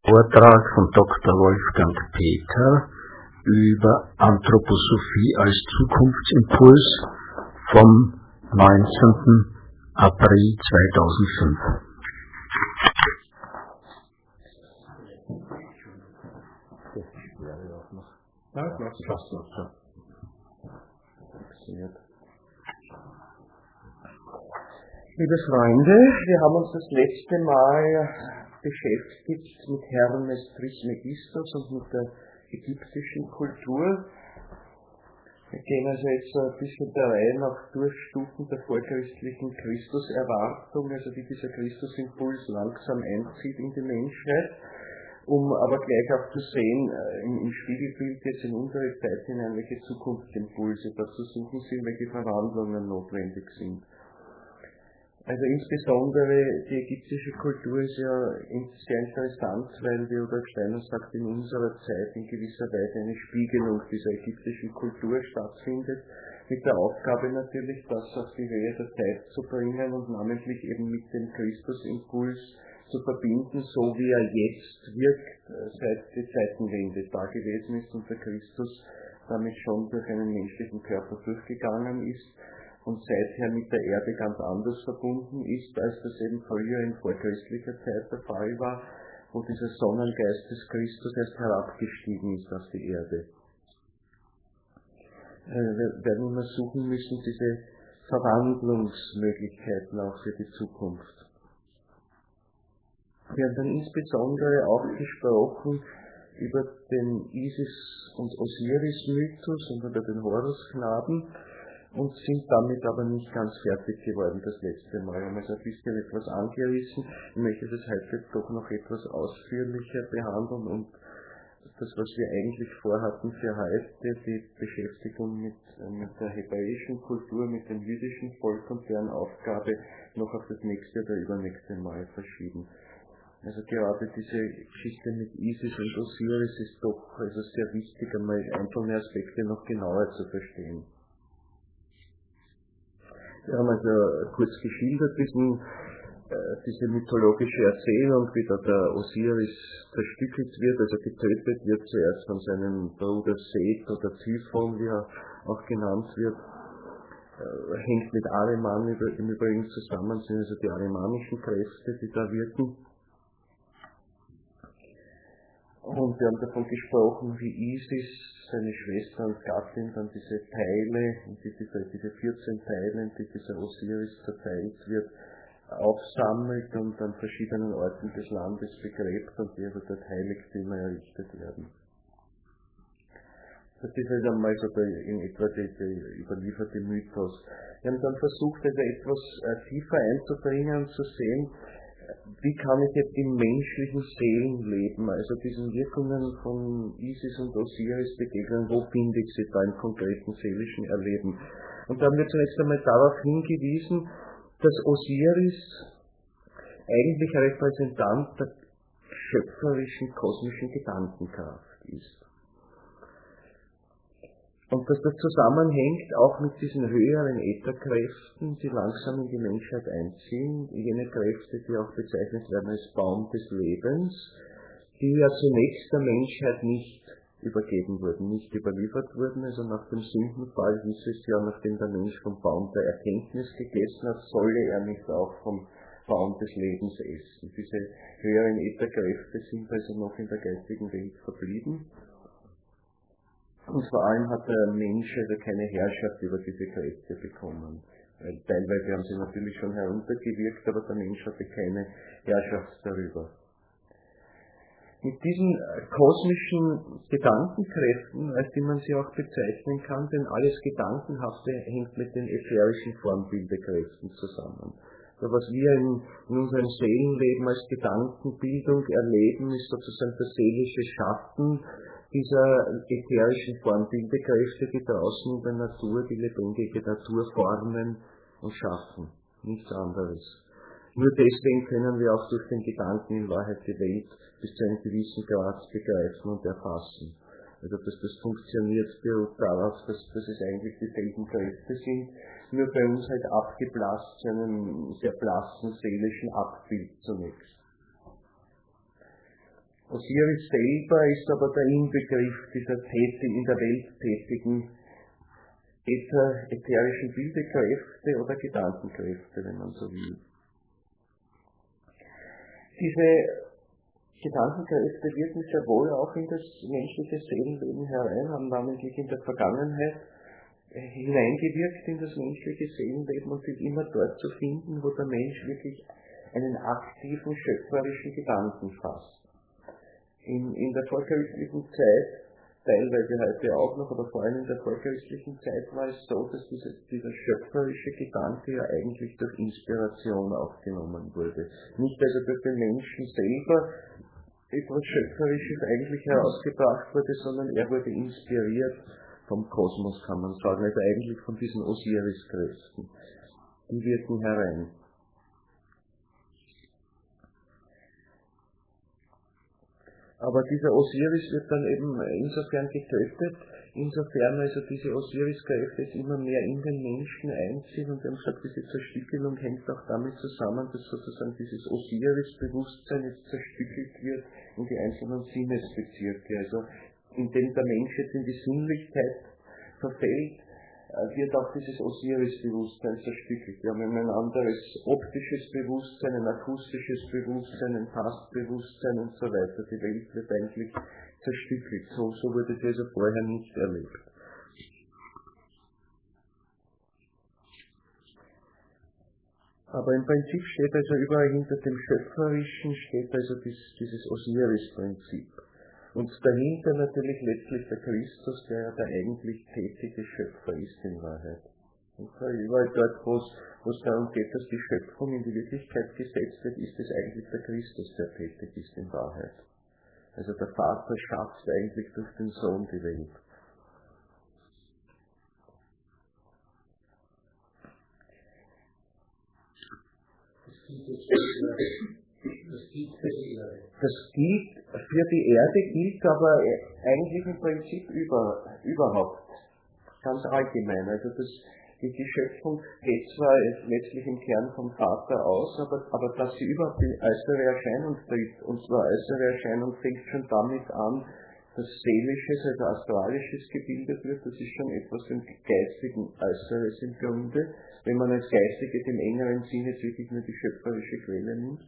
Vortrag von Dr. Wolfgang Peter über Anthroposophie als Zukunftsimpuls vom 19. April 2005. Liebe Freunde, wir haben uns das letzte Mal beschäftigt mit Hermes Trismegistos und mit der ägyptischen Kultur. Wir gehen also jetzt ein bisschen der Reihe nach Durchstufen der vorchristlichen Christuserwartung, also wie dieser Christusimpuls langsam einzieht in die Menschheit, um aber gleich auch zu sehen, im Spiegelbild jetzt in unsere Zeit hinein, welche Zukunftsimpulse da zu suchen sind, welche Verwandlungen notwendig sind. Also insbesondere die ägyptische Kultur ist ja sehr interessant, weil, wie Rudolf Steiner sagt, in unserer Zeit in gewisser Weise eine Spiegelung dieser ägyptischen Kultur stattfindet, mit der Aufgabe natürlich, das auf die Höhe der Zeit zu bringen und namentlich eben mit dem Christusimpuls zu verbinden, so wie er jetzt wirkt, seit die Zeitenwende da gewesen ist und der Christus damit schon durch einen menschlichen Körper durchgegangen ist und seither mit der Erde ganz anders verbunden ist, als das eben früher in vorchristlicher Zeit der Fall war, wo dieser Sonnengeist des Christus erst herabgestiegen ist auf die Erde. Wir werden immer suchen müssen, diese Verwandlungsmöglichkeiten auch für die Zukunft. Wir haben dann insbesondere auch gesprochen über den Isis- und Osiris-Mythos und über den Horusknaben, und sind damit aber nicht ganz fertig geworden das letzte Mal. Wir haben also ein bisschen etwas angerissen. Ich möchte das heute doch noch etwas ausführlicher behandeln und das, was wir eigentlich vorhatten für heute, die Beschäftigung mit der hebräischen Kultur, mit dem jüdischen Volk und deren Aufgabe noch auf das nächste oder übernächste Mal verschieben. Also gerade diese Geschichte mit Isis und Osiris ist doch also sehr wichtig, einmal einzelne Aspekte noch genauer zu verstehen. Wir haben also kurz geschildert diese mythologische Erzählung, wie da der Osiris zerstückelt wird, also getötet wird zuerst von seinem Bruder Seth oder Typhon, wie er auch genannt wird, hängt mit Ahriman im Übrigen zusammen, sind also die arimanischen Kräfte, die da wirken. Und wir haben davon gesprochen, wie Isis, seine Schwester und Gattin, dann diese Teile, diese 14 Teile, in die dieser Osiris zerteilt wird, aufsammelt und an verschiedenen Orten des Landes begräbt und die also dort Heiligtümer errichtet werden. Das ist halt einmal so in etwa der überlieferte Mythos. Wir haben dann versucht, also etwas tiefer einzudringen und zu sehen, wie kann ich jetzt im menschlichen Seelenleben, also diesen Wirkungen von Isis und Osiris begegnen, wo finde ich sie da im konkreten seelischen Erleben? Und da haben wir zunächst einmal darauf hingewiesen, dass Osiris eigentlich ein Repräsentant der schöpferischen kosmischen Gedankenkraft ist. Und dass das zusammenhängt auch mit diesen höheren Ätherkräften, die langsam in die Menschheit einziehen, jene Kräfte, die auch bezeichnet werden als Baum des Lebens, die ja zunächst der Menschheit nicht übergeben wurden, nicht überliefert wurden. Also nach dem Sündenfall hieß es ja, nachdem der Mensch vom Baum der Erkenntnis gegessen hat, solle er nicht auch vom Baum des Lebens essen. Diese höheren Ätherkräfte sind also noch in der geistigen Welt verblieben. Und vor allem hat der Mensch also keine Herrschaft über diese Kräfte bekommen. Teilweise haben sie natürlich schon heruntergewirkt, aber der Mensch hatte keine Herrschaft darüber. Mit diesen kosmischen Gedankenkräften, als die man sie auch bezeichnen kann, denn alles Gedankenhafte hängt mit den ätherischen Formbildekräften zusammen. Also was wir in unserem Seelenleben als Gedankenbildung erleben, ist sozusagen der seelische Schatten dieser ätherischen Formbildekräfte, die draußen in der Natur die lebendige Natur formen und schaffen. Nichts anderes. Nur deswegen können wir auch durch den Gedanken in Wahrheit die Welt bis zu einem gewissen Grad begreifen und erfassen. Also dass das funktioniert, beruht darauf, dass es eigentlich dieselben Kräfte sind, nur bei uns halt abgeblasst zu einem sehr blassen seelischen Abbild zunächst. Osiris selber ist aber der Inbegriff dieser in der Welt tätigen ätherischen Bildekräfte oder Gedankenkräfte, wenn man so will. Diese Gedankenkräfte wirken sehr wohl auch in das menschliche Seelenleben herein, haben namentlich in der Vergangenheit hineingewirkt in das menschliche Seelenleben und sind immer dort zu finden, wo der Mensch wirklich einen aktiven, schöpferischen Gedanken fasst. In der vorchristlichen Zeit, teilweise heute auch noch, aber vor allem in der vorchristlichen Zeit war es so, dass dieser schöpferische Gedanke ja eigentlich durch Inspiration aufgenommen wurde. Nicht also durch den Menschen selber etwas Schöpferisches eigentlich herausgebracht wurde, sondern er wurde inspiriert vom Kosmos, kann man sagen, also eigentlich von diesen Osiris-Kräften. Die wirken herein. Aber dieser Osiris wird dann eben insofern getötet, insofern also diese Osiris-Kräfte jetzt immer mehr in den Menschen einziehen, und wir haben gesagt, diese Zerstückelung hängt auch damit zusammen, dass sozusagen dieses Osiris-Bewusstsein jetzt zerstückelt wird in die einzelnen Sinnesbezirke. Also indem der Mensch jetzt in die Sinnlichkeit verfällt, wird auch dieses Osiris-Bewusstsein zerstückelt. Wir haben ein anderes optisches Bewusstsein, ein akustisches Bewusstsein, ein Tastbewusstsein und so weiter. Die Welt wird eigentlich zerstückelt. So wurde es also vorher nicht erlebt. Aber im Prinzip steht also überall hinter dem Schöpferischen steht also dieses Osiris-Prinzip. Und dahinter natürlich letztlich der Christus, der ja der eigentlich tätige Schöpfer ist in Wahrheit. Und überall dort, wo es darum geht, dass die Schöpfung in die Wirklichkeit gesetzt wird, ist es eigentlich der Christus, der tätig ist in Wahrheit. Also der Vater schafft eigentlich durch den Sohn die Welt. Das gilt für die Erde, gilt aber eigentlich im Prinzip überhaupt, ganz allgemein. Also die Schöpfung geht zwar letztlich im Kern vom Vater aus, aber dass sie überhaupt in äußere Erscheinung tritt, und zwar äußere Erscheinung fängt schon damit an, dass Seelisches, also Astralisches gebildet wird, das ist schon etwas im Geistigen Äußeres im Grunde, wenn man als Geistiges im engeren Sinne wirklich nur die schöpferische Quelle nimmt.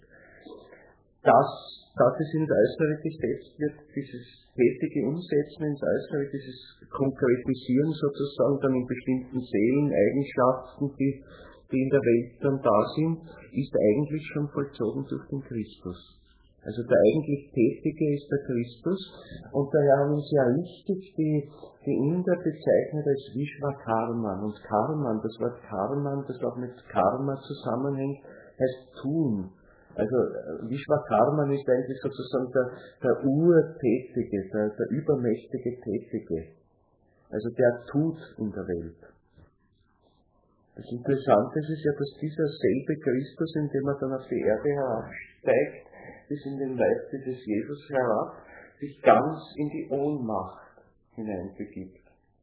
Dass es ins Äußere gesetzt wird, dieses tätige Umsetzen ins Äußere, dieses Konkretisieren sozusagen dann in bestimmten Seeleneigenschaften, die in der Welt dann da sind, ist eigentlich schon vollzogen durch den Christus. Also der eigentlich Tätige ist der Christus, und daher haben uns ja richtig die Inder bezeichnet als Vishvakarman. Und Karman, das Wort Karman, das auch mit Karma zusammenhängt, heißt tun. Also Vishvakarman ist eigentlich sozusagen der Urtätige, der übermächtige Tätige. Also der tut in der Welt. Das Interessante ist ja, dass dieser selbe Christus, indem er dann auf die Erde herabsteigt, bis in den Leib dieses Jesus herab, sich ganz in die Ohnmacht hineinbegibt.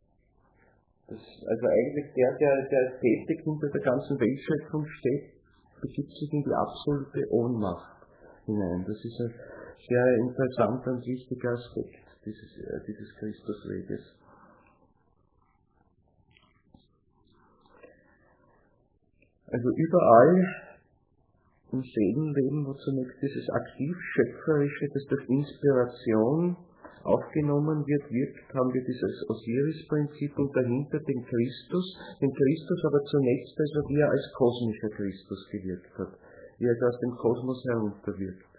Also eigentlich der tätig hinter der ganzen Weltschöpfung steht, begibt sich in die absolute Ohnmacht hinein. Das ist ein sehr interessanter und wichtiger Aspekt dieses Christusweges. Also überall im Seelenleben, wo zunächst dieses aktiv-schöpferische, das durch Inspiration aufgenommen wird, haben wir dieses Osiris-Prinzip und dahinter den Christus aber zunächst also wie er als kosmischer Christus gewirkt hat, wie er aus dem Kosmos herunterwirkt.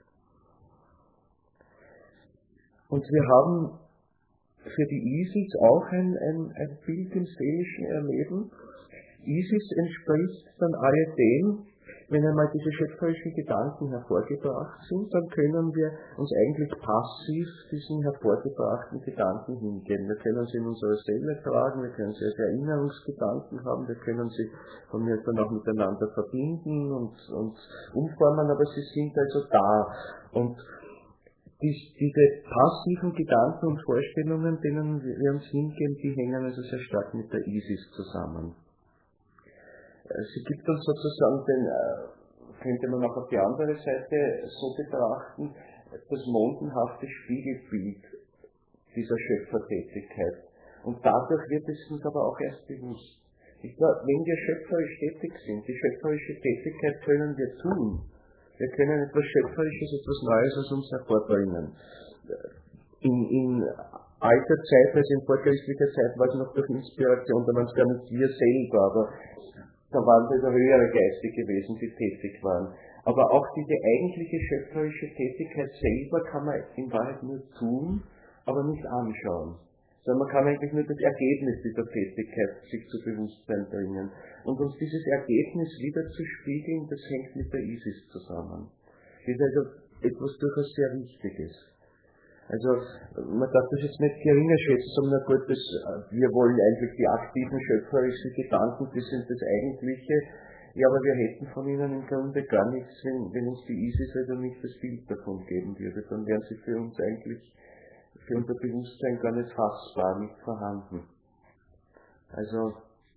Und wir haben für die Isis auch ein Bild im seelischen Erleben. Isis entspricht dann alledem, wenn einmal diese schöpferischen Gedanken hervorgebracht sind, dann können wir uns eigentlich passiv diesen hervorgebrachten Gedanken hingeben. Wir können sie in unsere Seele tragen, wir können sie als Erinnerungsgedanken haben, wir können sie von mir dann auch miteinander verbinden und umformen, aber sie sind also da. Und diese passiven Gedanken und Vorstellungen, denen wir uns hingeben, die hängen also sehr stark mit der Isis zusammen. Sie gibt uns sozusagen könnte man auch auf die andere Seite so betrachten, das mondenhafte Spiegelbild dieser Schöpfertätigkeit. Und dadurch wird es uns aber auch erst bewusst. Wenn wir schöpferisch tätig sind, die schöpferische Tätigkeit können wir tun. Wir können etwas Schöpferisches, etwas Neues aus uns hervorbringen. In alter Zeit, also in vorchristlicher Zeit, war es noch durch Inspiration, da waren es gar nicht wir selber, aber da waren es höhere Geister gewesen, die tätig waren. Aber auch diese eigentliche schöpferische Tätigkeit selber kann man in Wahrheit nur tun, aber nicht anschauen. Sondern man kann eigentlich nur das Ergebnis dieser Tätigkeit sich zu Bewusstsein bringen. Und uns dieses Ergebnis wieder zu spiegeln, das hängt mit der Isis zusammen. Das ist also etwas durchaus sehr Wichtiges. Also man darf das jetzt nicht geringer schätzen, sondern gut, wir wollen eigentlich die aktiven schöpferischen Gedanken, das sind das Eigentliche. Ja, aber wir hätten von ihnen im Grunde gar nichts, wenn uns die Isis also nicht das Bild davon geben würde. Dann wären sie für uns eigentlich, für unser Bewusstsein gar nicht fassbar, nicht vorhanden. Also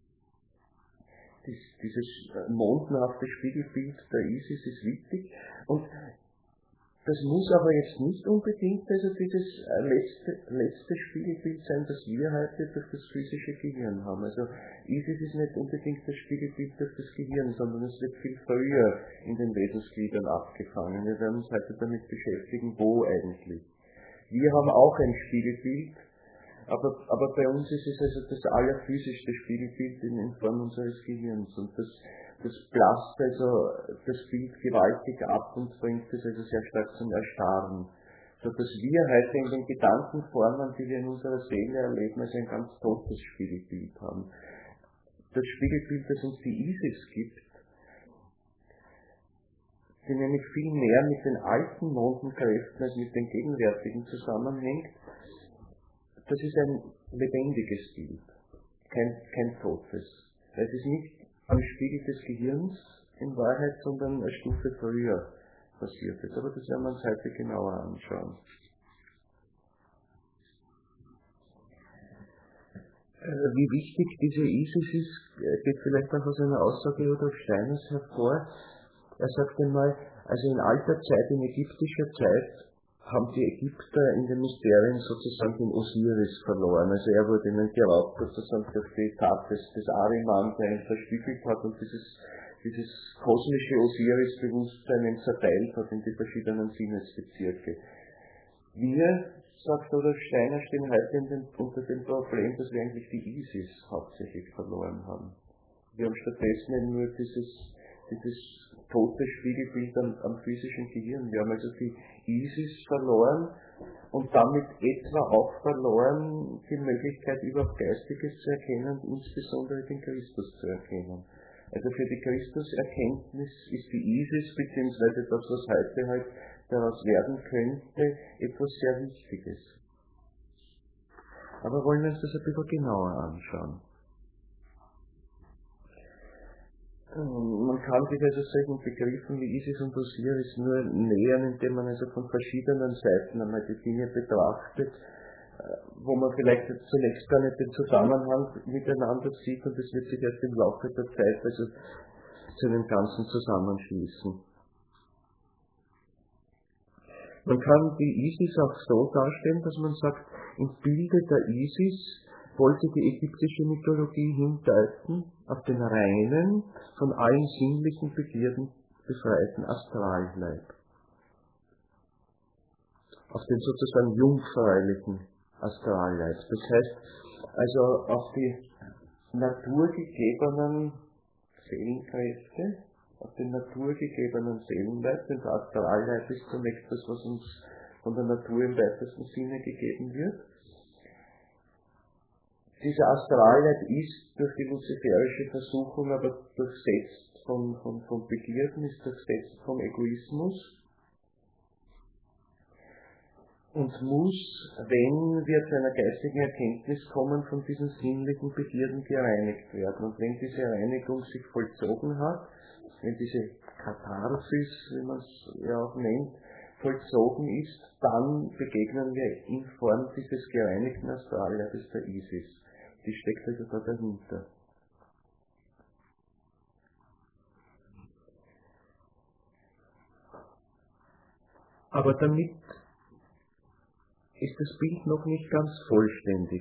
dieses mondenhafte Spiegelbild der Isis ist wichtig und das muss aber jetzt nicht unbedingt also dieses letzte Spiegelbild sein, das wir heute durch das physische Gehirn haben. Also Isis ist nicht unbedingt das Spiegelbild durch das Gehirn, sondern es wird viel früher in den Wesensgliedern abgefangen. Wir werden uns heute damit beschäftigen, wo eigentlich. Wir haben auch ein Spiegelbild, aber bei uns ist es also das allerphysischste Spiegelbild in Form unseres Gehirns. Und das blasst also das Bild gewaltig ab und bringt es also sehr stark zum Erstarren. So dass wir heute in den Gedankenformen, die wir in unserer Seele erleben, also ein ganz totes Spiegelbild haben. Das Spiegelbild, das uns die Isis gibt, die nämlich viel mehr mit den alten Mondenkräften als mit den gegenwärtigen zusammenhängt, das ist ein lebendiges Bild, kein totes. Es ist nicht am Spiegel des Gehirns in Wahrheit, sondern eine Stufe früher passiert ist. Aber das werden wir uns heute genauer anschauen. Wie wichtig diese Isis ist, geht vielleicht auch aus einer Aussage Rudolf Steiners hervor. Er sagt einmal, also in alter Zeit, in ägyptischer Zeit, haben die Ägypter in den Mysterien sozusagen den Osiris verloren. Also er wurde ihnen geraubt, sozusagen durch die Tat des Ahriman, der ihn verstückelt hat und dieses kosmische Osiris-Bewusstsein zerteilt hat in die verschiedenen Sinnesbezirke. Wir, sagt Rudolf Steiner, stehen heute unter dem Problem, dass wir eigentlich die Isis hauptsächlich verloren haben. Wir haben stattdessen eben nur dieses tote Spiegelbild am physischen Gehirn. Wir haben also die Isis verloren und damit etwa auch verloren die Möglichkeit, überhaupt Geistiges zu erkennen und insbesondere den Christus zu erkennen. Also für die Christuserkenntnis ist die Isis, beziehungsweise das, was heute halt daraus werden könnte, etwas sehr Wichtiges. Aber wollen wir uns das ein bisschen genauer anschauen. Man kann sich also solchen Begriffen wie Isis und Osiris nur nähern, indem man also von verschiedenen Seiten einmal die Dinge betrachtet, wo man vielleicht zunächst gar nicht den Zusammenhang miteinander sieht und es wird sich erst im Laufe der Zeit also zu einem Ganzen zusammenschließen. Man kann die Isis auch so darstellen, dass man sagt, im Bilde der Isis wollte die ägyptische Mythologie hindeuten auf den reinen, von allen sinnlichen Begierden befreiten Astralleib. Auf den sozusagen jungfräulichen Astralleib. Das heißt, also auf die naturgegebenen Seelenkräfte, auf den naturgegebenen Seelenleib, denn der Astralleib ist zunächst das, was uns von der Natur im weitesten Sinne gegeben wird. Dieser Astralleib ist durch die luziferische Versuchung aber durchsetzt von Begierden, ist durchsetzt vom Egoismus und muss, wenn wir zu einer geistigen Erkenntnis kommen, von diesen sinnlichen Begierden gereinigt werden. Und wenn diese Reinigung sich vollzogen hat, wenn diese Katharsis, wie man es ja auch nennt, vollzogen ist, dann begegnen wir in Form dieses gereinigten Astralleibes der Isis. Die steckt also da dahinter. Aber damit ist das Bild noch nicht ganz vollständig.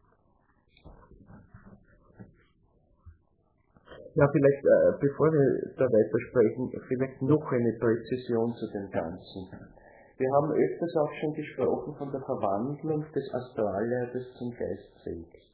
Ja, vielleicht, bevor wir da weitersprechen, vielleicht noch eine Präzision zu dem Ganzen. Wir haben öfters auch schon gesprochen von der Verwandlung des Astralleibes zum Geist selbst.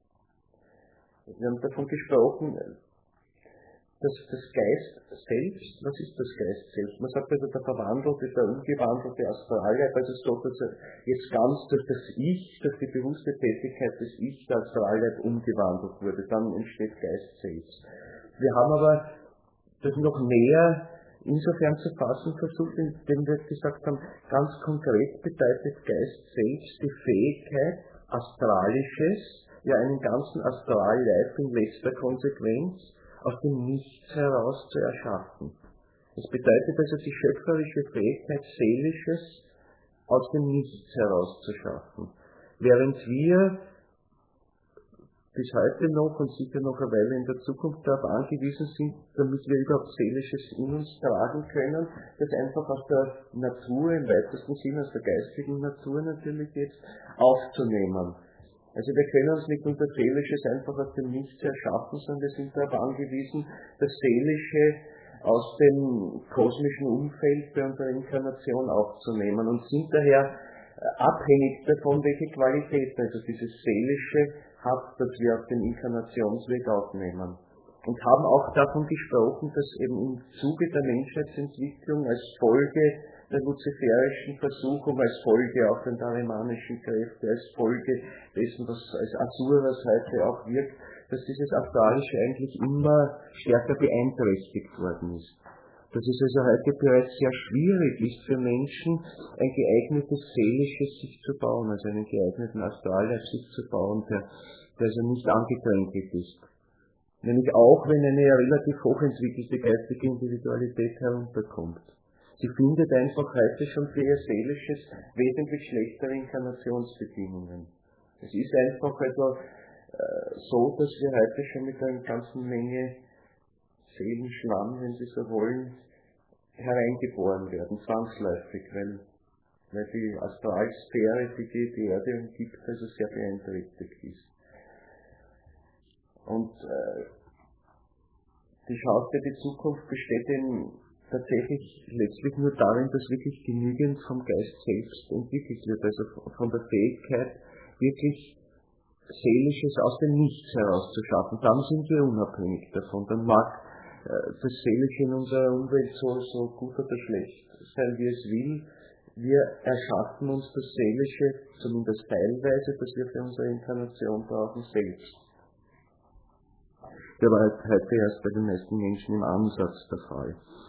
Wir haben davon gesprochen, dass das Geist selbst, was ist das Geist selbst? Man sagt also, der verwandelte, der umgewandelte Astralleib, also so, dass er jetzt ganz durch das Ich, durch die bewusste Tätigkeit des Ich, der Astralleib umgewandelt wurde. Dann entsteht Geist selbst. Wir haben aber das noch näher insofern zu fassen versucht, indem wir gesagt haben, ganz konkret bedeutet Geist selbst die Fähigkeit, Astralisches, ja einen ganzen Astralleib in letzter Konsequenz, aus dem Nichts heraus zu erschaffen. Das bedeutet also die schöpferische Fähigkeit, Seelisches aus dem Nichts heraus zu schaffen. Während wir bis heute noch und sicher noch eine Weile in der Zukunft darauf angewiesen sind, damit wir überhaupt Seelisches in uns tragen können, das einfach aus der Natur, im weitesten Sinne aus der geistigen Natur natürlich jetzt, aufzunehmen. Also wir können uns nicht unser Seelisches einfach aus dem Nichts erschaffen, sondern wir sind darauf angewiesen, das Seelische aus dem kosmischen Umfeld bei unserer Inkarnation aufzunehmen und sind daher abhängig davon, welche Qualitäten also dieses Seelische hat, das wir auf dem Inkarnationsweg aufnehmen. Und haben auch davon gesprochen, dass eben im Zuge der Menschheitsentwicklung als Folge der luziferischen Versuchung, als Folge auch der dharimanischen Kräfte, als Folge dessen, was als Asuras heute auch wirkt, dass dieses Astralische eigentlich immer stärker beeinträchtigt worden ist. Dass es also heute bereits sehr schwierig ist für Menschen, ein geeignetes Seelisches sich zu bauen, also einen geeigneten Astralleib sich zu bauen, der also nicht angekränkelt ist. Nämlich auch, wenn eine relativ hochentwickelte geistige Individualität herunterkommt. Sie findet einfach heute schon für ihr Seelisches wesentlich schlechtere Inkarnationsbedingungen. Es ist einfach also so, dass wir heute schon mit einer ganzen Menge Seelenschlamm, wenn Sie so wollen, hereingeboren werden, zwangsläufig, weil die Astralsphäre, die Erde umgibt, also sehr beeinträchtigt ist. Und die Chance für die Zukunft besteht eben tatsächlich letztlich nur darin, dass wirklich genügend vom Geist selbst entwickelt wird, also von der Fähigkeit, wirklich Seelisches aus dem Nichts herauszuschaffen. Dann sind wir unabhängig davon. Dann mag das Seelische in unserer Umwelt so gut oder schlecht sein, wie es will. Wir erschaffen uns das Seelische, zumindest teilweise, das wir für unsere Inkarnation brauchen, selbst. Der war heute erst bei den meisten Menschen im Ansatz der Fall.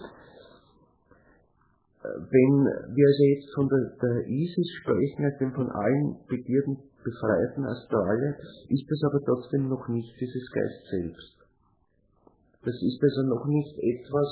Wenn wir also jetzt von der Isis sprechen, als dem von allen Begierden befreiten Astralleib, ist das aber trotzdem noch nicht dieses Geist selbst. Das ist also noch nicht etwas,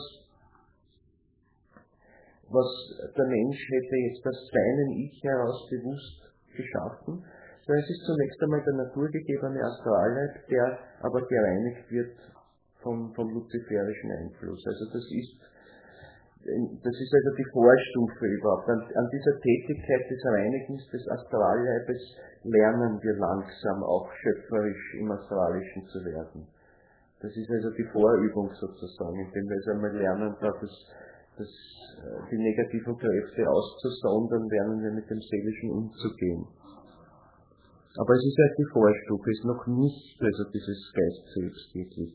was der Mensch hätte jetzt aus seinem Ich heraus bewusst geschaffen, sondern es ist zunächst einmal der naturgegebene Astralleib, der aber gereinigt wird vom luziferischen Einfluss. Also das ist also die Vorstufe überhaupt. An dieser Tätigkeit des Reinigens des Astralleibes lernen wir langsam auch schöpferisch im Astralischen zu werden. Das ist also die Vorübung sozusagen, indem wir also einmal lernen, die negativen Kräfte auszusondern, lernen wir mit dem Seelischen umzugehen. Aber es ist halt die Vorstufe, es ist noch nicht also dieses Geist selbst wirklich.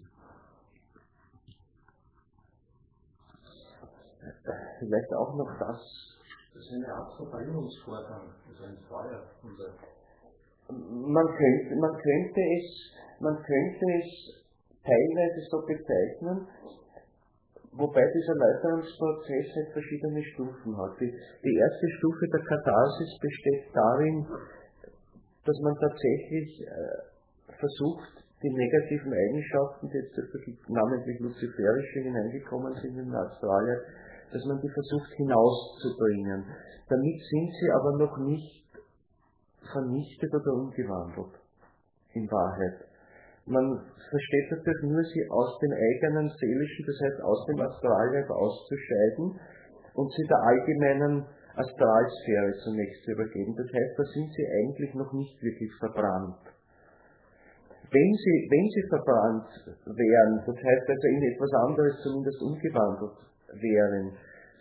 Vielleicht auch noch das ist eine Art Verbrennungsvorgang, also ein Feuer. Man könnte es teilweise so bezeichnen, wobei dieser Läuterungsprozess halt verschiedene Stufen hat. Die erste Stufe der Katharsis besteht darin, dass man tatsächlich versucht, die negativen Eigenschaften, die jetzt namentlich luziferische hineingekommen sind in den Astralleib, dass man die versucht hinauszubringen. Damit sind sie aber noch nicht vernichtet oder umgewandelt, in Wahrheit. Man versteht natürlich nur, sie aus dem eigenen Seelischen, das heißt aus dem Astralleib auszuscheiden und sie der allgemeinen Astralsphäre zunächst zu übergeben. Das heißt, da sind sie eigentlich noch nicht wirklich verbrannt. Wenn sie verbrannt wären, das heißt also in etwas anderes zumindest umgewandelt wären,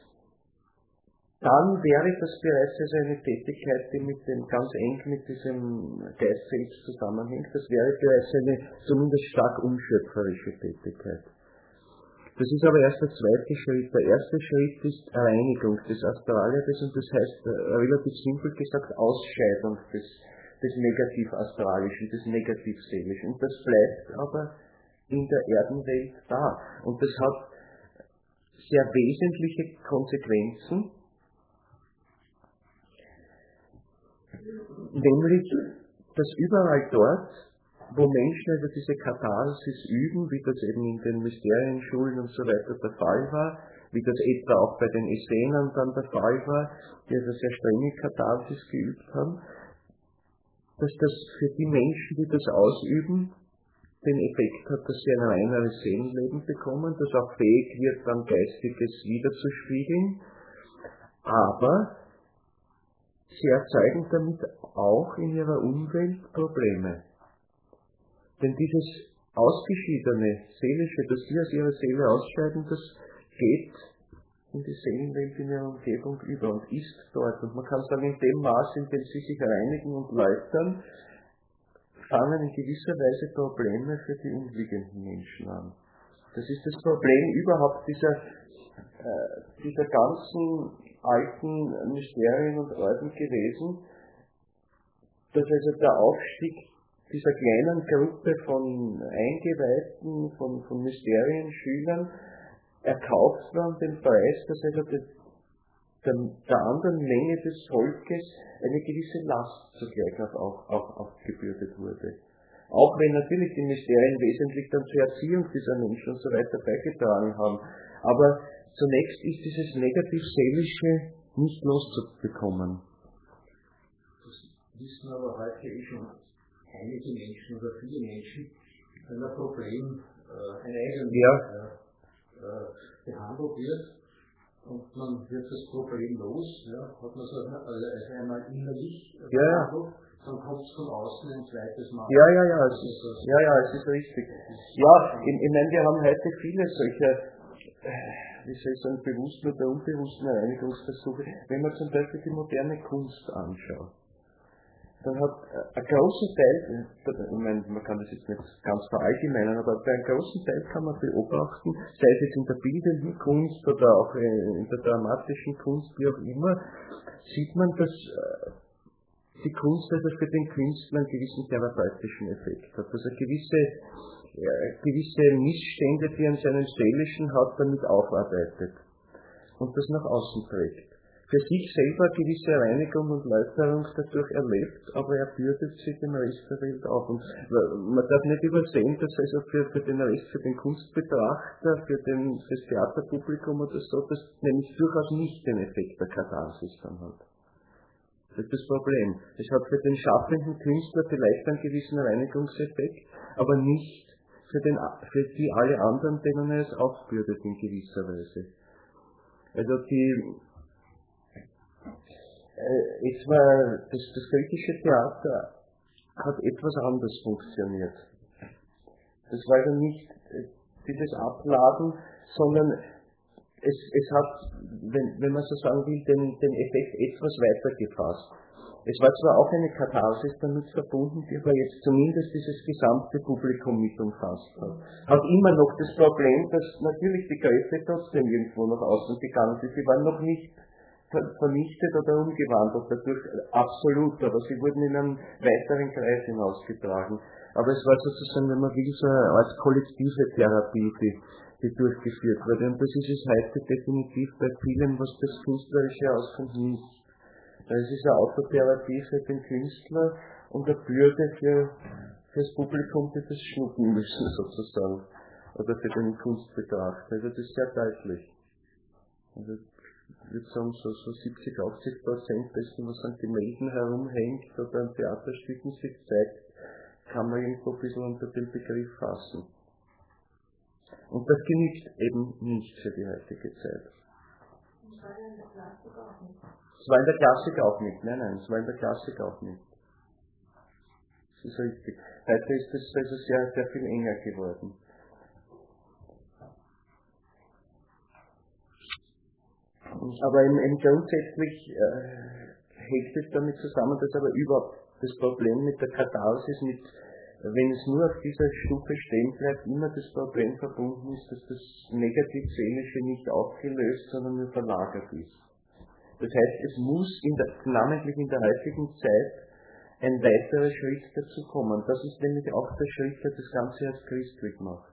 dann wäre das bereits also eine Tätigkeit, die ganz eng mit diesem Geist selbst zusammenhängt. Das wäre bereits eine zumindest stark unschöpferische Tätigkeit. Das ist aber erst der zweite Schritt. Der erste Schritt ist Reinigung des Astralleibes und das heißt relativ simpel gesagt Ausscheidung des Negativ-Astralischen, des Negativ-Seelischen. Und das bleibt aber in der Erdenwelt da. Und das hat sehr wesentliche Konsequenzen, nämlich, dass überall dort, wo Menschen also diese Katharsis üben, wie das eben in den Mysterienschulen und so weiter der Fall war, wie das etwa auch bei den Essenern dann der Fall war, die also sehr strenge Katharsis geübt haben, dass das für die Menschen, die das ausüben, den Effekt hat, dass sie ein reineres Seelenleben bekommen, das auch fähig wird, dann Geistiges wiederzuspiegeln, aber sie erzeugen damit auch in ihrer Umwelt Probleme. Denn dieses ausgeschiedene Seelische, das sie aus ihrer Seele ausscheiden, das geht in die Seelenwelt in ihrer Umgebung über und ist dort. Und man kann sagen, in dem Maß, in dem sie sich reinigen und läutern, fangen in gewisser Weise Probleme für die umliegenden Menschen an. Das ist das Problem überhaupt dieser ganzen alten Mysterien und Orden gewesen, dass also der Aufstieg dieser kleinen Gruppe von Eingeweihten, von Mysterienschülern erkauft war um den Preis, dass also der anderen Menge des Volkes eine gewisse Last zugleich auch aufgebürdet wurde. Auch wenn natürlich die Mysterien wesentlich dann zur Erziehung dieser Menschen und so weiter beigetragen haben. Aber zunächst ist dieses Negativ-Seelische nicht loszubekommen. Das wissen aber heute schon einige Menschen oder viele Menschen, wenn ein Problem behandelt wird und man wird das Problem los, hat man es also einmal innerlich behandelt, dann kommt es von außen ein zweites Mal. Es ist richtig. Ja, ich meine, wir haben heute viele solcher, wie soll ich sagen, bewussten oder unbewussten Reinigungsversuche. Wenn man zum Beispiel die moderne Kunst anschaut, dann hat ein großer Teil, ich meine, man kann das jetzt nicht ganz verallgemeinern, aber bei einem großen Teil kann man beobachten, sei es jetzt in der bildenden Kunst oder auch in der dramatischen Kunst, wie auch immer, sieht man, dass die Kunst also für den Künstler einen gewissen therapeutischen Effekt hat, dass er gewisse Missstände, die er an seinem Seelischen hat, damit aufarbeitet und das nach außen trägt. Für sich selber gewisse Reinigung und Läuterung dadurch erlebt, aber er bürdet sie dem Rest der Welt auf. Und man darf nicht übersehen, dass also für den Rest, für den Kunstbetrachter, für das Theaterpublikum oder so, das nämlich durchaus nicht den Effekt der Katharsis dann hat. Das ist das Problem. Es hat für den schaffenden Künstler vielleicht einen gewissen Reinigungseffekt, aber nicht für die alle anderen, denen er es aufbürdet in gewisser Weise. Also das griechische Theater hat etwas anders funktioniert. Das war also nicht dieses Abladen, sondern es hat, wenn man so sagen will, den Effekt etwas weiter gefasst. Es war zwar auch eine Katharsis damit verbunden, die aber jetzt zumindest dieses gesamte Publikum mit umfasst hat. Hat immer noch das Problem, dass natürlich die Kräfte trotzdem irgendwo nach außen gegangen sind. Sie waren noch nicht vernichtet oder umgewandelt dadurch absolut, aber sie wurden in einen weiteren Kreis hinausgetragen. Aber es war sozusagen, wenn man will, so eine Art kollektive Therapie, die durchgeführt wurde. Und das ist es heute definitiv bei vielen, was das Künstlerische auskommt, nicht. Es ist eine Autotherapie für den Künstler und eine Bürde für das Publikum, die das schlucken müssen, sozusagen. Oder für den Kunstbetrachter. Also das ist sehr deutlich. Also ich würde sagen, so 70-80% dessen, was an Gemälden herumhängt oder an Theaterstücken sich zeigt, kann man irgendwo ein bisschen unter den Begriff fassen. Und das genügt eben nicht für die heutige Zeit. Es war in der Klassik auch nicht. Nein, es war in der Klassik auch nicht. Das ist richtig. Heute ist es also sehr, sehr viel enger geworden. Aber eben grundsätzlich hängt es damit zusammen, dass aber überhaupt das Problem mit der Katharsis, wenn es nur auf dieser Stufe stehen bleibt, immer das Problem verbunden ist, dass das Negativ-Seelische nicht aufgelöst, sondern nur verlagert ist. Das heißt, es muss namentlich in der heutigen Zeit ein weiterer Schritt dazu kommen. Das ist nämlich auch der Schritt, der das Ganze erst christlich macht.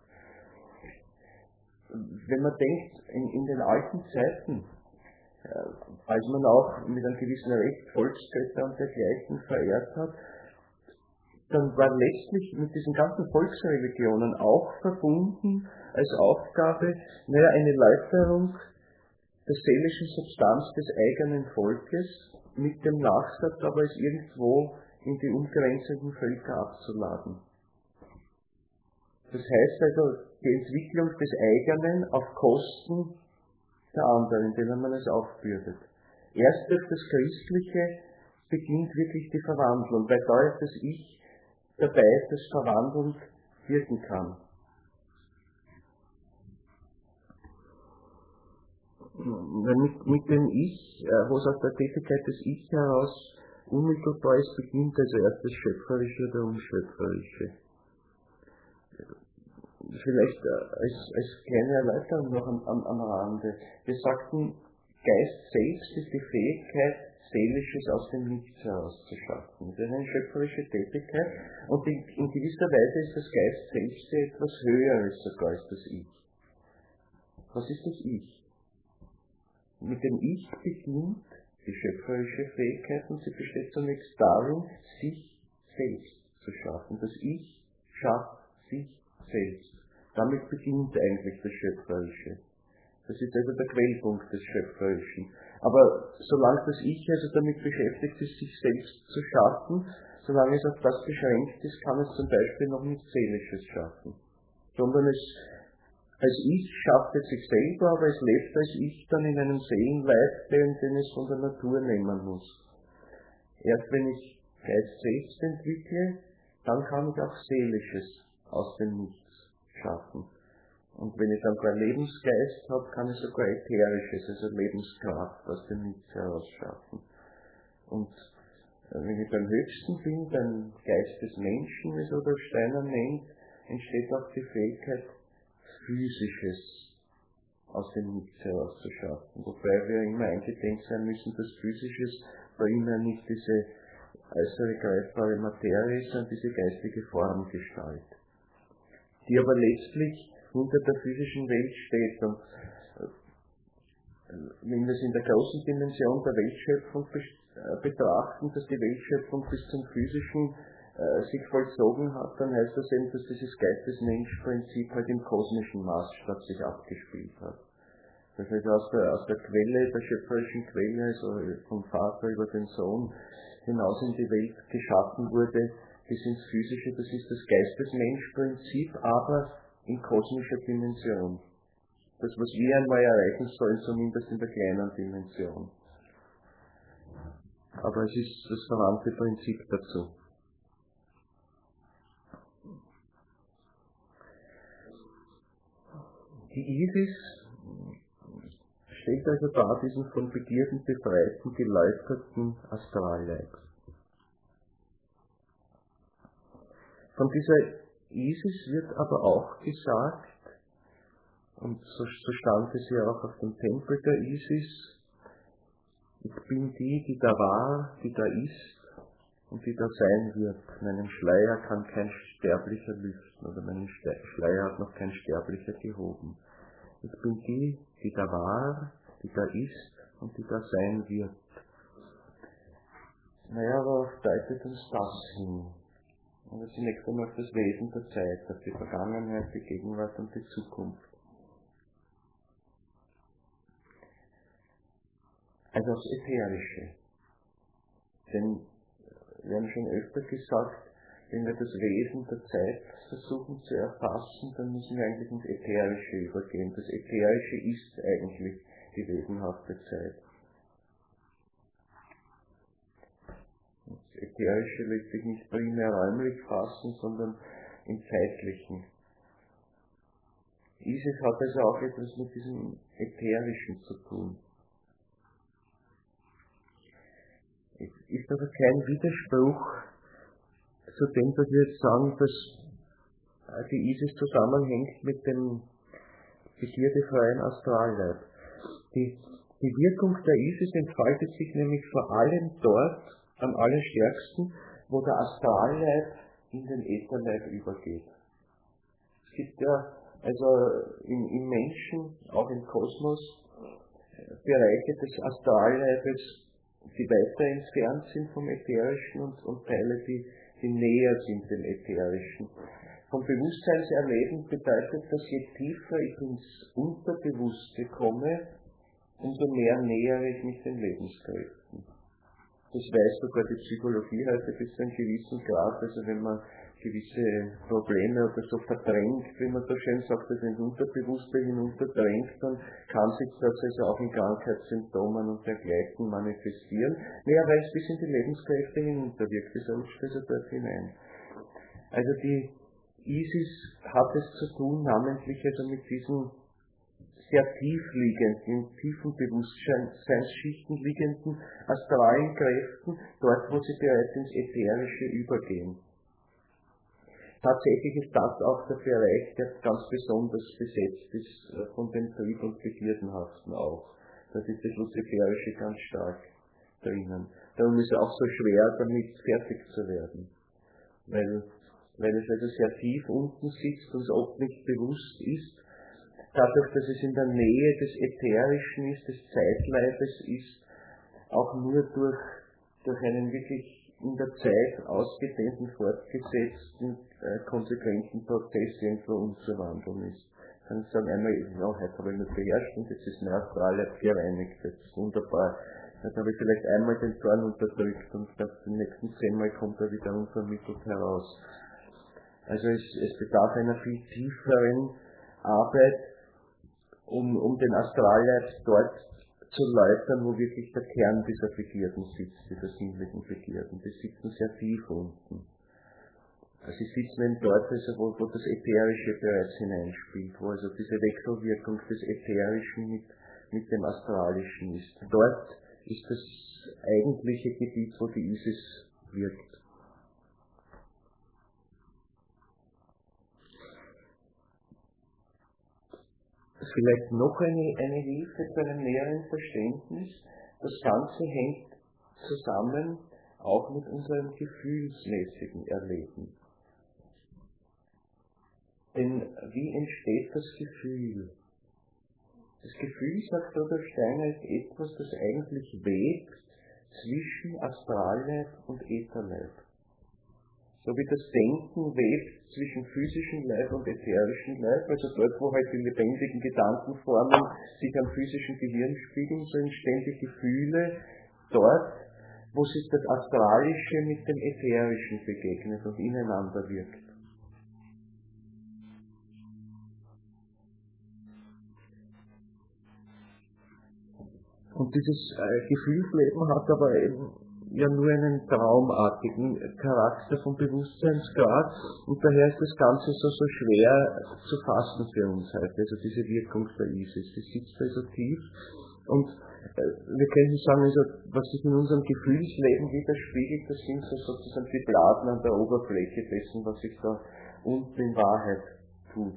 Wenn man denkt, in den alten Zeiten, als man auch mit einem gewissen Recht Volksgötter und dergleichen verehrt hat, dann war letztlich mit diesen ganzen Volksreligionen auch verbunden als Aufgabe eine Läuterung der seelischen Substanz des eigenen Volkes mit dem Nachsatz, aber es irgendwo in die umgrenzenden Völker abzuladen. Das heißt also die Entwicklung des eigenen auf Kosten der anderen, indem man es aufbürdet. Erst durch das Christliche beginnt wirklich die Verwandlung, weil da ist das Ich dabei, das verwandelnd wirken kann. Mit dem Ich, wo es aus der Tätigkeit des Ich heraus unmittelbar ist, beginnt also erst das Schöpferische oder Unschöpferische. Vielleicht als kleine Erläuterung noch am Rande. Wir sagten, Geist selbst ist die Fähigkeit, Seelisches aus dem Nichts herauszuschaffen. Das ist eine schöpferische Tätigkeit und in gewisser Weise ist das Geist selbst etwas Höheres sogar als das Ich. Was ist das Ich? Mit dem Ich beginnt die schöpferische Fähigkeit und sie besteht zunächst darin, sich selbst zu schaffen. Das Ich schafft sich selbst. Damit beginnt eigentlich das Schöpferische. Das ist also der Quellpunkt des Schöpferischen. Aber solange das Ich also damit beschäftigt ist, sich selbst zu schaffen, solange es auf das beschränkt ist, kann es zum Beispiel noch nichts Seelisches schaffen. Sondern es als Ich schafft es sich selber, aber es lebt als Ich dann in einem Seelenleib, den es von der Natur nehmen muss. Erst wenn ich Geist selbst entwickle, dann kann ich auch Seelisches aus dem Nichts schaffen. Und wenn ich dann keinen Lebensgeist habe, kann ich sogar Ätherisches, also Lebenskraft aus dem Nichts heraus schaffen. Und wenn ich beim Höchsten bin, beim Geist des Menschen, wie es Rudolf Steiner nennt, entsteht auch die Fähigkeit, Physisches aus dem Nichts heraus zu schaffen. Wobei wir immer eingedenk sein müssen, dass Physisches bei ihnen nicht diese äußere greifbare Materie ist, sondern diese geistige Formgestalt, die aber letztlich hinter der physischen Welt steht. Und wenn wir es in der großen Dimension der Weltschöpfung betrachten, dass die Weltschöpfung bis zum Physischen sich vollzogen hat, dann heißt das eben, dass dieses Geistes-Mensch-Prinzip halt im kosmischen Maßstab sich abgespielt hat. Das heißt, aus der Quelle, der schöpferischen Quelle, also vom Vater über den Sohn, hinaus in die Welt geschaffen wurde, bis ins Physische, das ist das Geistes-Mensch-Prinzip, aber in kosmischer Dimension. Das, was wir einmal erreichen sollen, zumindest in der kleinen Dimension. Aber es ist das verwandte Prinzip dazu. Die Isis stellt also dar diesen von Begierden befreiten, geläuterten Astralleib. Von dieser Isis wird aber auch gesagt, und so stand es ja auch auf dem Tempel der Isis, ich bin die da war, die da ist und die da sein wird. Meinen Schleier kann kein Sterblicher lüften, oder meinen Schleier hat noch kein Sterblicher gehoben. Ich bin die da war, die da ist und die da sein wird. Naja, worauf deutet uns das hin? Aber zunächst einmal auf das Wesen der Zeit, auf die Vergangenheit, die Gegenwart und die Zukunft. Also aufs Ätherische. Denn wir haben schon öfter gesagt, wenn wir das Wesen der Zeit versuchen zu erfassen, dann müssen wir eigentlich ins Ätherische übergehen. Das Ätherische ist eigentlich die wesenhafte Zeit. Das Ätherische lässt sich nicht primär räumlich fassen, sondern im Zeitlichen. Isis hat also auch etwas mit diesem Ätherischen zu tun. Es ist aber kein Widerspruch zu dem, was wir jetzt sagen, dass die Isis zusammenhängt mit dem begierdefreien Astralleib. Die Wirkung der Isis entfaltet sich nämlich vor allem dort am allerstärksten, wo der Astralleib in den Ätherleib übergeht. Es gibt ja also im Menschen, auch im Kosmos, Bereiche des Astralleibes, die weiter entfernt sind vom Ätherischen und Teile, die näher sind dem Ätherischen. Vom Bewusstseinserleben bedeutet das, je tiefer ich ins Unterbewusste komme, umso mehr nähere ich mich den Lebenskräften. Das weiß sogar die Psychologie heute bis zu einem gewissen Grad, also wenn man gewisse Probleme oder so verdrängt, wie man so schön sagt, das ins Unterbewusste hinunterdrängt, dann kann sich das also auch in Krankheitssymptomen und dergleichen manifestieren. Naja, weil es bis in die Lebenskräfte hinunterwirkt, das rutscht also dort hinein. Also die Isis hat es zu tun, namentlich also mit diesen sehr tief liegenden, in tiefen Bewusstseinsschichten liegenden astralen Kräften, dort wo sie bereits ins Ätherische übergehen. Tatsächlich ist das auch der Bereich, der ganz besonders besetzt ist von den Trieb- und Begierdenhaften auch. Da ist das Luziferische ganz stark drinnen. Darum ist es auch so schwer, damit fertig zu werden. Weil es also sehr tief unten sitzt und es oft nicht bewusst ist. Dadurch, dass es in der Nähe des Ätherischen ist, des Zeitleibes ist, auch nur durch einen wirklich in der Zeit ausgedehnten, fortgesetzten, konsequenten Prozess irgendwo umzuwandeln ist. Ich kann sagen, einmal, ja, heute habe ich mich beherrscht und jetzt ist mein Astralleib gereinigt, das ist wunderbar. Jetzt habe ich vielleicht einmal den Zorn unterdrückt und die nächsten 10 Mal kommt er wieder unvermittelt heraus. Also es bedarf einer viel tieferen Arbeit, um den Astralleib dort zu läutern, wo wirklich der Kern dieser Begierden sitzt, dieser sinnlichen Begierden. Die sitzen sehr tief unten. Also sie sitzen eben dort, also wo das Ätherische bereits hineinspielt, wo also diese Wechselwirkung des Ätherischen mit dem Astralischen ist. Dort ist das eigentliche Gebiet, wo die Isis wirkt. Vielleicht noch eine Hilfe zu einem näheren Verständnis. Das Ganze hängt zusammen auch mit unserem gefühlsmäßigen Erleben. Denn wie entsteht das Gefühl? Das Gefühl, sagt Rudolf Steiner, ist etwas, das eigentlich webt zwischen Astralleib und Ätherleib. So wie das Denken webt zwischen physischem Leib und ätherischem Leib, also dort, wo halt die lebendigen Gedankenformen sich am physischen Gehirn spiegeln, so entstehen die Gefühle dort, wo sich das Astralische mit dem Ätherischen begegnet und ineinander wirkt. Und dieses Gefühlsleben hat aber eben ja nur einen traumartigen Charakter vom Bewusstseinsgrad und daher ist das Ganze so schwer zu fassen für uns heute, also diese Wirkung der Isis, die sitzt da so tief und wir können sagen, also, was sich in unserem Gefühlsleben widerspiegelt, das sind so sozusagen die Blasen an der Oberfläche dessen, was sich da unten in Wahrheit tut.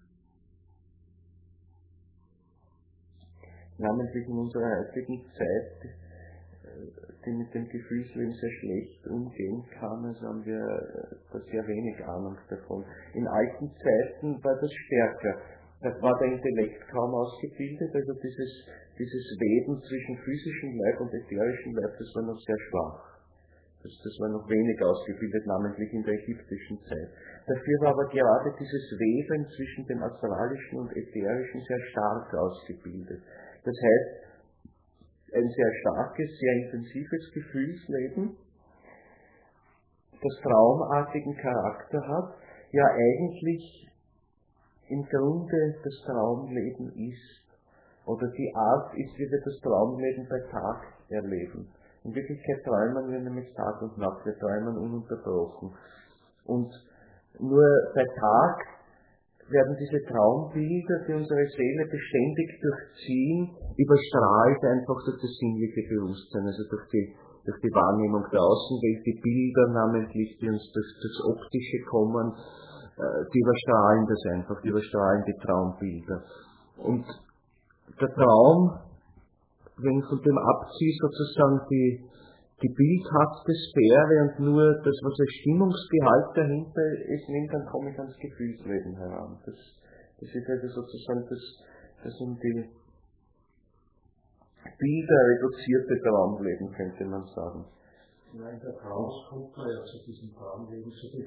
Namentlich in unserer heutigen Zeit, die mit dem Gefühlsleben sehr schlecht umgehen kann, also haben wir da sehr wenig Ahnung davon. In alten Zeiten war das stärker. Da war der Intellekt kaum ausgebildet, also dieses Weben zwischen physischem Leib und ätherischem Leib, das war noch sehr schwach. Das war noch wenig ausgebildet, namentlich in der ägyptischen Zeit. Dafür war aber gerade dieses Weben zwischen dem Astralischen und Ätherischen sehr stark ausgebildet. Das heißt, ein sehr starkes, sehr intensives Gefühlsleben, das traumartigen Charakter hat, ja eigentlich im Grunde das Traumleben ist, Oder die Art ist, wie wir das Traumleben bei Tag erleben. In Wirklichkeit träumen wir nämlich Tag und Nacht, wir träumen ununterbrochen. Und nur bei Tag werden diese Traumbilder, die unsere Seele beständig durchziehen, überstrahlt einfach durch das sinnliche Bewusstsein, also durch die Wahrnehmung der Außenwelt, die Bilder namentlich, die uns durch das Optische kommen, die überstrahlen das einfach, die überstrahlen die Traumbilder. Und der Traum, wenn ich von dem abziehe, sozusagen die bildhafte Sphäre und nur das, was als Stimmungsgehalt dahinter ist, nimmt, dann komme ich ans Gefühlsleben heran. Das ist also sozusagen das um die Bilder reduzierte Traumleben, könnte man sagen. Nein, der Traum kommt ja zu diesem Traumleben, zu dem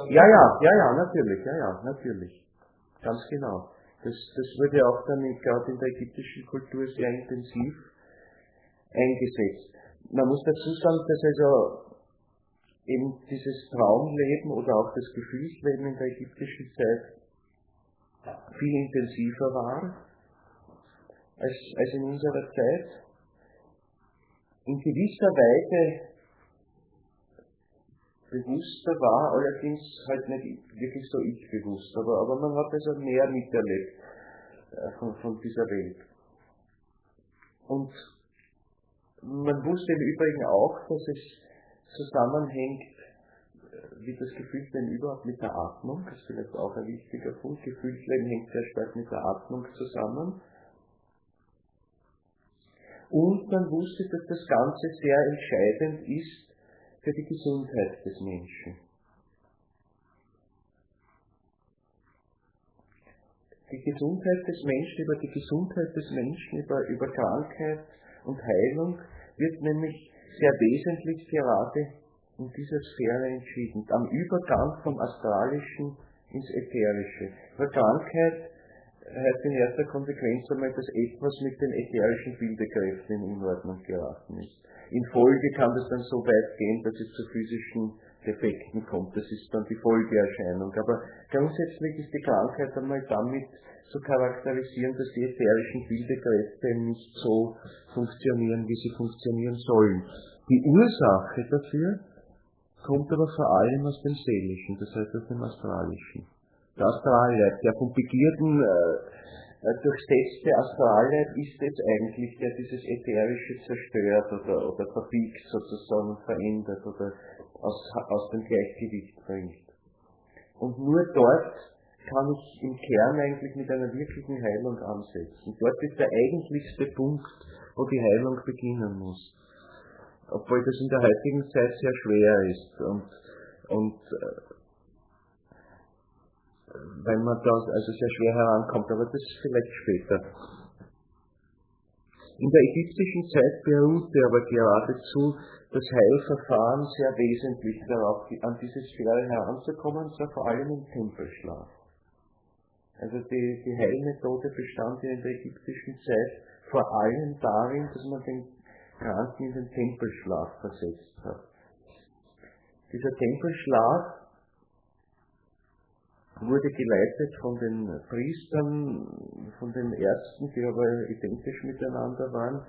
natürlich. Ganz genau. Das wurde auch dann gerade in der ägyptischen Kultur sehr intensiv eingesetzt. Man muss dazu sagen, dass also eben dieses Traumleben oder auch das Gefühlsleben in der ägyptischen Zeit viel intensiver war als in unserer Zeit. In gewisser Weise bewusster war, allerdings halt nicht wirklich so ich-bewusst, aber man hat also mehr miterlebt von dieser Welt. Und man wusste im Übrigen auch, dass es zusammenhängt, wie das Gefühlsleben überhaupt mit der Atmung, das ist vielleicht auch ein wichtiger Punkt, Gefühlsleben hängt sehr stark mit der Atmung zusammen. Und man wusste, dass das Ganze sehr entscheidend ist für die Gesundheit des Menschen. Die Gesundheit des Menschen, über Krankheit und Heilung wird nämlich sehr wesentlich gerade in dieser Sphäre entschieden, am Übergang vom Astralischen ins Ätherische. Weil Krankheit heißt in erster Konsequenz einmal, dass etwas mit den ätherischen Bildekräften in Unordnung geraten ist. In Folge kann das dann so weit gehen, dass es zu physischen Defekten kommt. Das ist dann die Folgeerscheinung. Aber grundsätzlich ist die Krankheit einmal damit zu charakterisieren, dass die ätherischen Bildekräfte nicht so funktionieren, wie sie funktionieren sollen. Die Ursache dafür kommt aber vor allem aus dem Seelischen, das heißt aus dem Astralischen. Der Astralleib, der vom Begierden durchsetzte Astralleib ist es eigentlich, der dieses Ätherische zerstört oder verbiegt, sozusagen verändert oder aus dem Gleichgewicht bringt. Und nur dort kann ich im Kern eigentlich mit einer wirklichen Heilung ansetzen. Dort ist der eigentlichste Punkt, wo die Heilung beginnen muss. Obwohl das in der heutigen Zeit sehr schwer ist und weil man da also sehr schwer herankommt, aber das vielleicht später. In der ägyptischen Zeit beruhte aber geradezu das Heilverfahren sehr wesentlich darauf, an diese Sphäre heranzukommen, und zwar vor allem im Tempelschlaf. Also die Heilmethode bestand in der ägyptischen Zeit vor allem darin, dass man den Kranken in den Tempelschlaf versetzt hat. Dieser Tempelschlaf wurde geleitet von den Priestern, von den Ärzten, die aber identisch miteinander waren.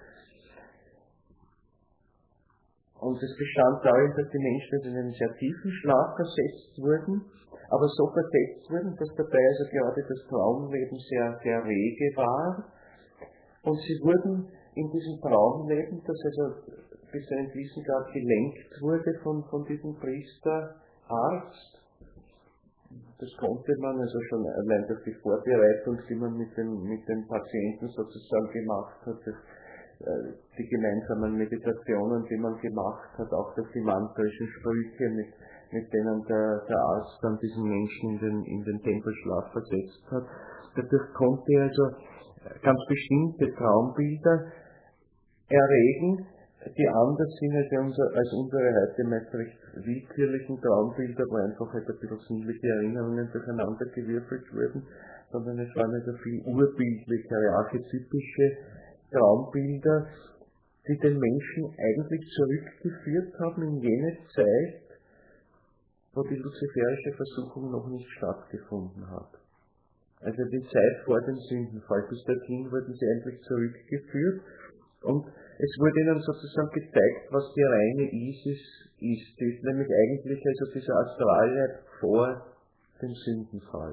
Und es bestand darin, dass die Menschen in einen sehr tiefen Schlaf versetzt wurden, aber so versetzt wurden, dass dabei also gerade das Traumleben sehr, sehr rege war. Und sie wurden in diesem Traumleben, das also bis zu einem gewissen Grad gelenkt wurde von diesem Priesterarzt. Das konnte man also schon allein durch die Vorbereitung, die man mit den Patienten sozusagen gemacht hat, die gemeinsamen Meditationen, die man gemacht hat, auch durch die mantrischen Sprüche, mit denen der Arzt dann diesen Menschen in den Tempelschlaf versetzt hat. Dadurch konnte er also ganz bestimmte Traumbilder erregen, die anders sind als unsere heute meist recht willkürlichen Traumbilder, wo einfach halt ein bisschen sinnliche Erinnerungen durcheinander gewürfelt wurden, sondern es waren also viel urbildlichere, archetypische Traumbilder, die den Menschen eigentlich zurückgeführt haben in jene Zeit, wo die luziferische Versuchung noch nicht stattgefunden hat. Also die Zeit vor dem Sündenfall, bis dorthin wurden sie eigentlich zurückgeführt und es wurde ihnen sozusagen gezeigt, was die reine Isis ist. Die ist nämlich eigentlich also dieser Astralleib vor dem Sündenfall.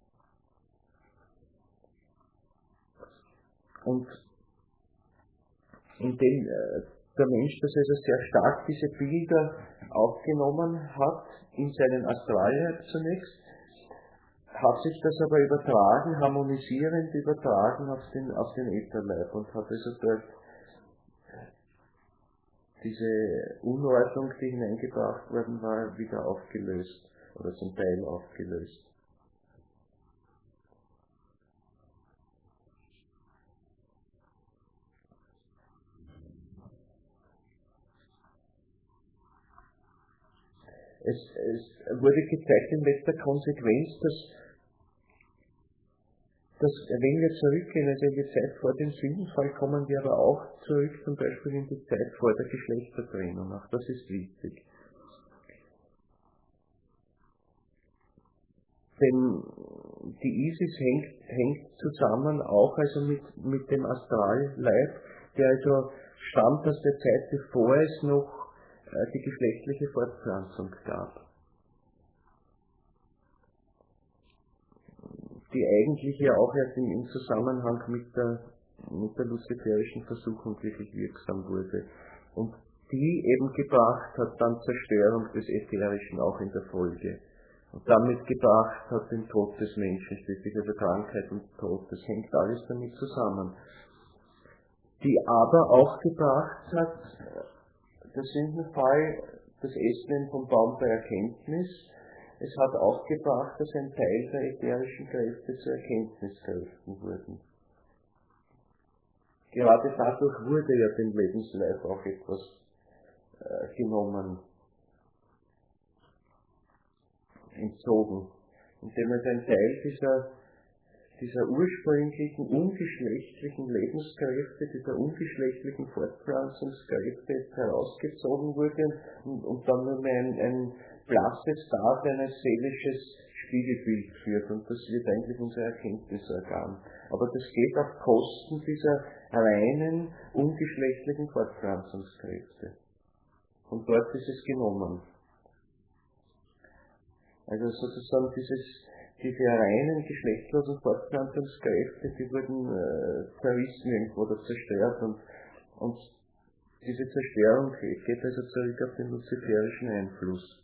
Und indem der Mensch das also sehr stark diese Bilder aufgenommen hat, in seinen Astralleib zunächst, hat sich das aber übertragen, harmonisierend übertragen auf den Ätherleib und hat also dort diese Unordnung, die hineingebracht worden war, wieder aufgelöst oder zum Teil aufgelöst. Es wurde gezeigt in letzter Konsequenz, dass wenn wir zurückgehen, also in die Zeit vor dem Sündenfall, kommen wir aber auch zurück, zum Beispiel in die Zeit vor der Geschlechtertrennung. Auch das ist wichtig. Denn die Isis hängt zusammen auch also mit dem Astralleib, der also stammt aus der Zeit, bevor es noch die geschlechtliche Fortpflanzung gab. Die eigentlich ja auch erst im Zusammenhang mit der luziferischen Versuchung wirklich wirksam wurde. Und die eben gebracht hat dann Zerstörung des Ätherischen auch in der Folge. Und damit gebracht hat den Tod des Menschen, schließlich also Krankheit und Tod, das hängt alles damit zusammen. Die aber auch gebracht hat, der Sündenfall, das Essen vom Baum der Erkenntnis, es hat auch gebracht, dass ein Teil der ätherischen Kräfte zu Erkenntniskräften wurden. Gerade dadurch wurde ja dem Lebensleib auch etwas genommen, entzogen. Indem es ein Teil dieser ursprünglichen, ungeschlechtlichen Lebenskräfte, dieser ungeschlechtlichen Fortpflanzungskräfte herausgezogen wurde und dann nur mehr ein blasses Dasein, ein seelisches Spiegelbild führt. Und das wird eigentlich unser Erkenntnisorgan. Aber das geht auf Kosten dieser reinen, ungeschlechtlichen Fortpflanzungskräfte. Und dort ist es genommen. Also sozusagen diese reinen geschlechtslosen Fortpflanzungskräfte, die wurden zerrissen irgendwo oder zerstört und diese Zerstörung geht also zurück auf den luziferischen Einfluss.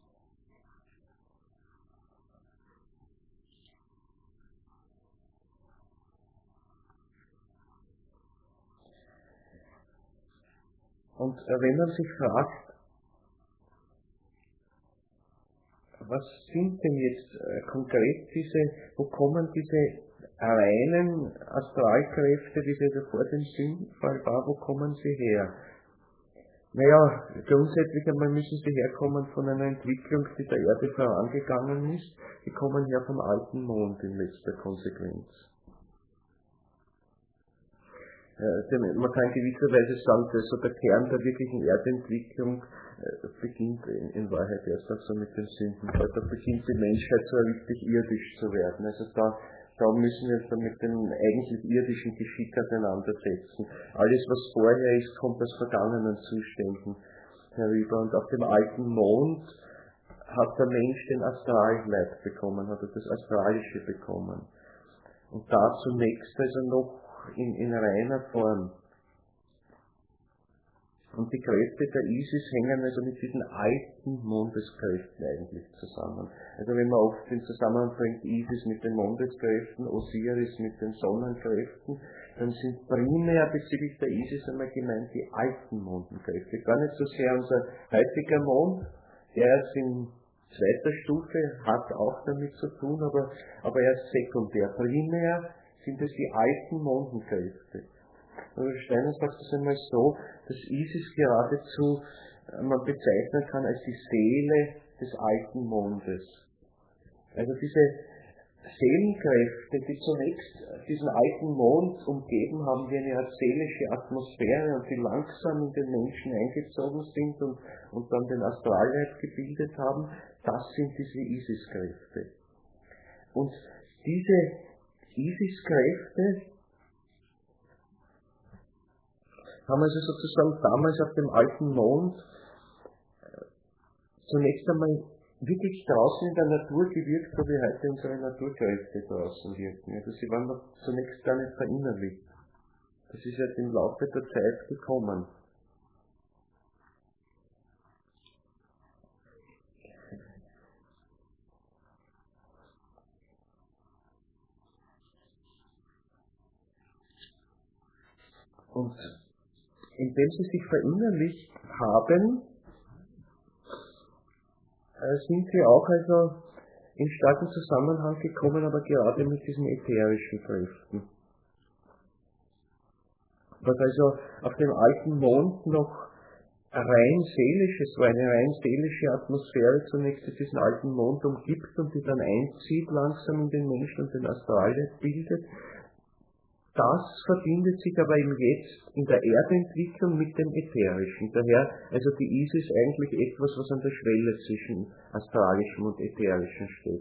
Und wenn man sich fragt, was sind denn jetzt konkret wo kommen diese reinen Astralkräfte, die also vor dem Sündenfall war, wo kommen sie her? Naja, grundsätzlich einmal müssen sie herkommen von einer Entwicklung, die der Erde vorangegangen ist. Die kommen her vom alten Mond in letzter Konsequenz. Man kann gewisserweise sagen, dass so der Kern der wirklichen Erdentwicklung beginnt in Wahrheit erst so mit dem Sündenfall. Da beginnt die Menschheit so richtig irdisch zu werden. Also da müssen wir uns dann mit dem eigentlich irdischen Geschick auseinandersetzen. Alles, was vorher ist, kommt aus vergangenen Zuständen herüber. Und auf dem alten Mond hat der Mensch den Astralleib bekommen, hat er das Astralische bekommen. Und da zunächst also noch in reiner Form. Und die Kräfte der Isis hängen also mit diesen alten Mondeskräften eigentlich zusammen. Also wenn man oft den Zusammenhang bringt, Isis mit den Mondeskräften, Osiris mit den Sonnenkräften, dann sind primär bezüglich der Isis einmal gemeint die alten Mondenkräfte. Gar nicht so sehr unser heutiger Mond, der erst in zweiter Stufe hat auch damit zu tun, aber erst sekundär. Primär sind es die alten Mondenkräfte. Steiner sagt es einmal so, dass Isis geradezu man bezeichnen kann als die Seele des alten Mondes. Also diese Seelenkräfte, die zunächst diesen alten Mond umgeben haben, wie eine Art seelische Atmosphäre und die langsam in den Menschen eingezogen sind und dann den Astralleib gebildet haben, das sind diese Isis-Kräfte. Und diese Isis-Kräfte haben also sozusagen damals auf dem alten Mond zunächst einmal wirklich draußen in der Natur gewirkt, so wie heute unsere Naturkräfte draußen wirken. Also sie waren noch zunächst gar nicht verinnerlicht. Das ist jetzt im Laufe der Zeit gekommen. Und indem sie sich verinnerlicht haben, sind sie auch also in starken Zusammenhang gekommen, aber gerade mit diesen ätherischen Kräften. Was also auf dem alten Mond noch rein seelisches war, eine rein seelische Atmosphäre zunächst, die diesen alten Mond umgibt und die dann einzieht langsam in den Menschen und den Astralleib bildet. Das verbindet sich aber eben jetzt in der Erdentwicklung mit dem Ätherischen. Daher also die Isis eigentlich etwas, was an der Schwelle zwischen Astralischem und Ätherischem steht.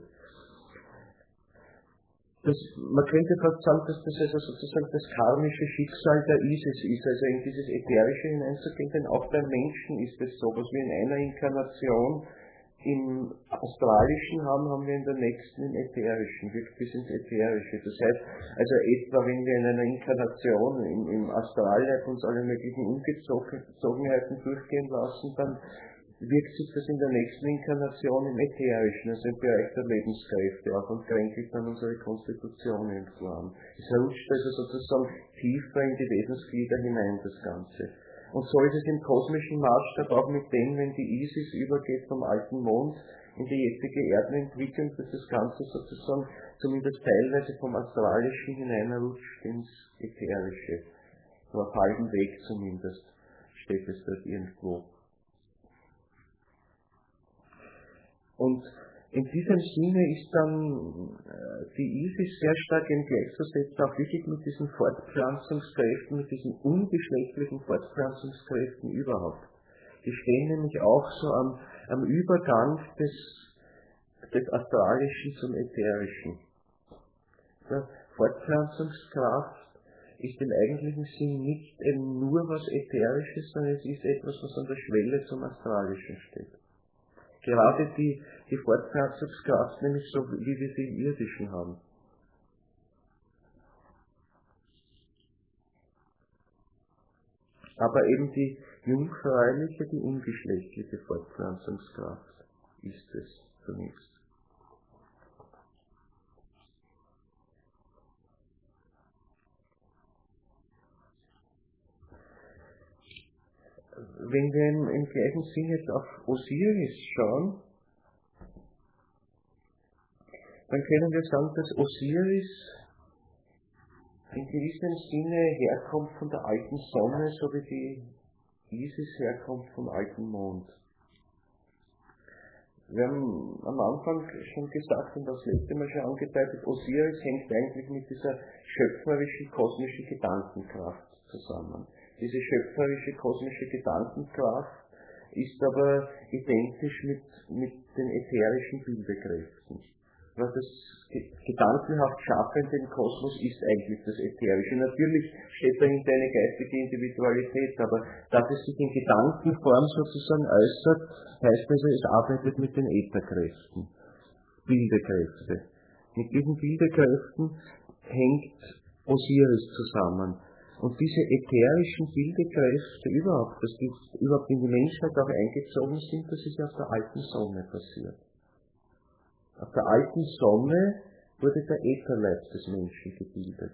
Man könnte fast sagen, dass das also sozusagen das karmische Schicksal der Isis ist, also in dieses Ätherische hineinzugehen, denn auch beim Menschen ist es so, was wir in einer Inkarnation im Astralischen haben wir in der nächsten im Ätherischen, wirkt bis ins Ätherische. Das heißt, also etwa wenn wir in einer Inkarnation im Astralleib uns alle möglichen Ungezogenheiten durchgehen lassen, dann wirkt sich das in der nächsten Inkarnation im Ätherischen, also im Bereich der Lebenskräfte auch und kränkelt dann unsere Konstitution irgendwo an. Es rutscht also sozusagen tiefer in die Wesensglieder hinein, das Ganze. Und so ist es im kosmischen Maßstab auch mit dem, wenn die Isis übergeht vom alten Mond in die jetzige Erdenentwicklung, dass das Ganze sozusagen zumindest teilweise vom Astralischen hineinrutscht ins Ätherische. So auf halbem Weg zumindest steht es dort irgendwo. Und in diesem Sinne ist dann die Isis sehr stark gleichzusetzen, auch wirklich mit diesen Fortpflanzungskräften, mit diesen ungeschlechtlichen Fortpflanzungskräften überhaupt. Die stehen nämlich auch so am Übergang des Astralischen zum Ätherischen. Ja, Fortpflanzungskraft ist im eigentlichen Sinn nicht nur was Ätherisches, sondern es ist etwas, was an der Schwelle zum Astralischen steht. Gerade die Fortpflanzungskraft, nämlich so wie wir sie im Irdischen haben. Aber eben die jungfräuliche, die ungeschlechtliche Fortpflanzungskraft ist es zunächst. Wenn wir im gleichen Sinn jetzt auf Osiris schauen, dann können wir sagen, dass Osiris in gewissem Sinne herkommt von der alten Sonne, so wie die Isis herkommt vom alten Mond. Wir haben am Anfang schon gesagt und das letzte Mal schon angedeutet, Osiris hängt eigentlich mit dieser schöpferischen kosmischen Gedankenkraft zusammen. Diese schöpferische kosmische Gedankenkraft ist aber identisch mit den ätherischen Bildekräften. Weil das gedankenhaft Schaffende im Kosmos ist eigentlich das Ätherische. Natürlich steht dahinter eine geistige Individualität, aber dass es sich in Gedankenform sozusagen äußert, heißt also, es arbeitet mit den Ätherkräften, Bildekräfte. Mit diesen Bildekräften hängt Osiris zusammen. Und diese ätherischen Bildekräfte überhaupt, dass die überhaupt in die Menschheit auch eingezogen sind, das ist ja auf der alten Sonne passiert. Auf der alten Sonne wurde der Ätherleib des Menschen gebildet.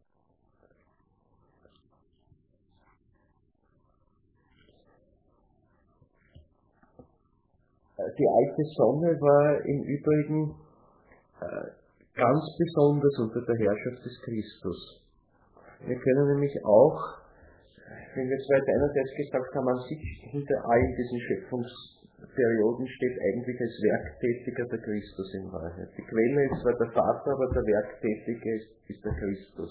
Die alte Sonne war im Übrigen ganz besonders unter der Herrschaft des Christus. Wir können nämlich auch, wenn wir zwar einerseits gesagt haben, an sich hinter allen diesen Schöpfungsperioden steht eigentlich als Werktätiger der Christus in Wahrheit. Die Quelle ist zwar der Vater, aber der Werktätige ist der Christus.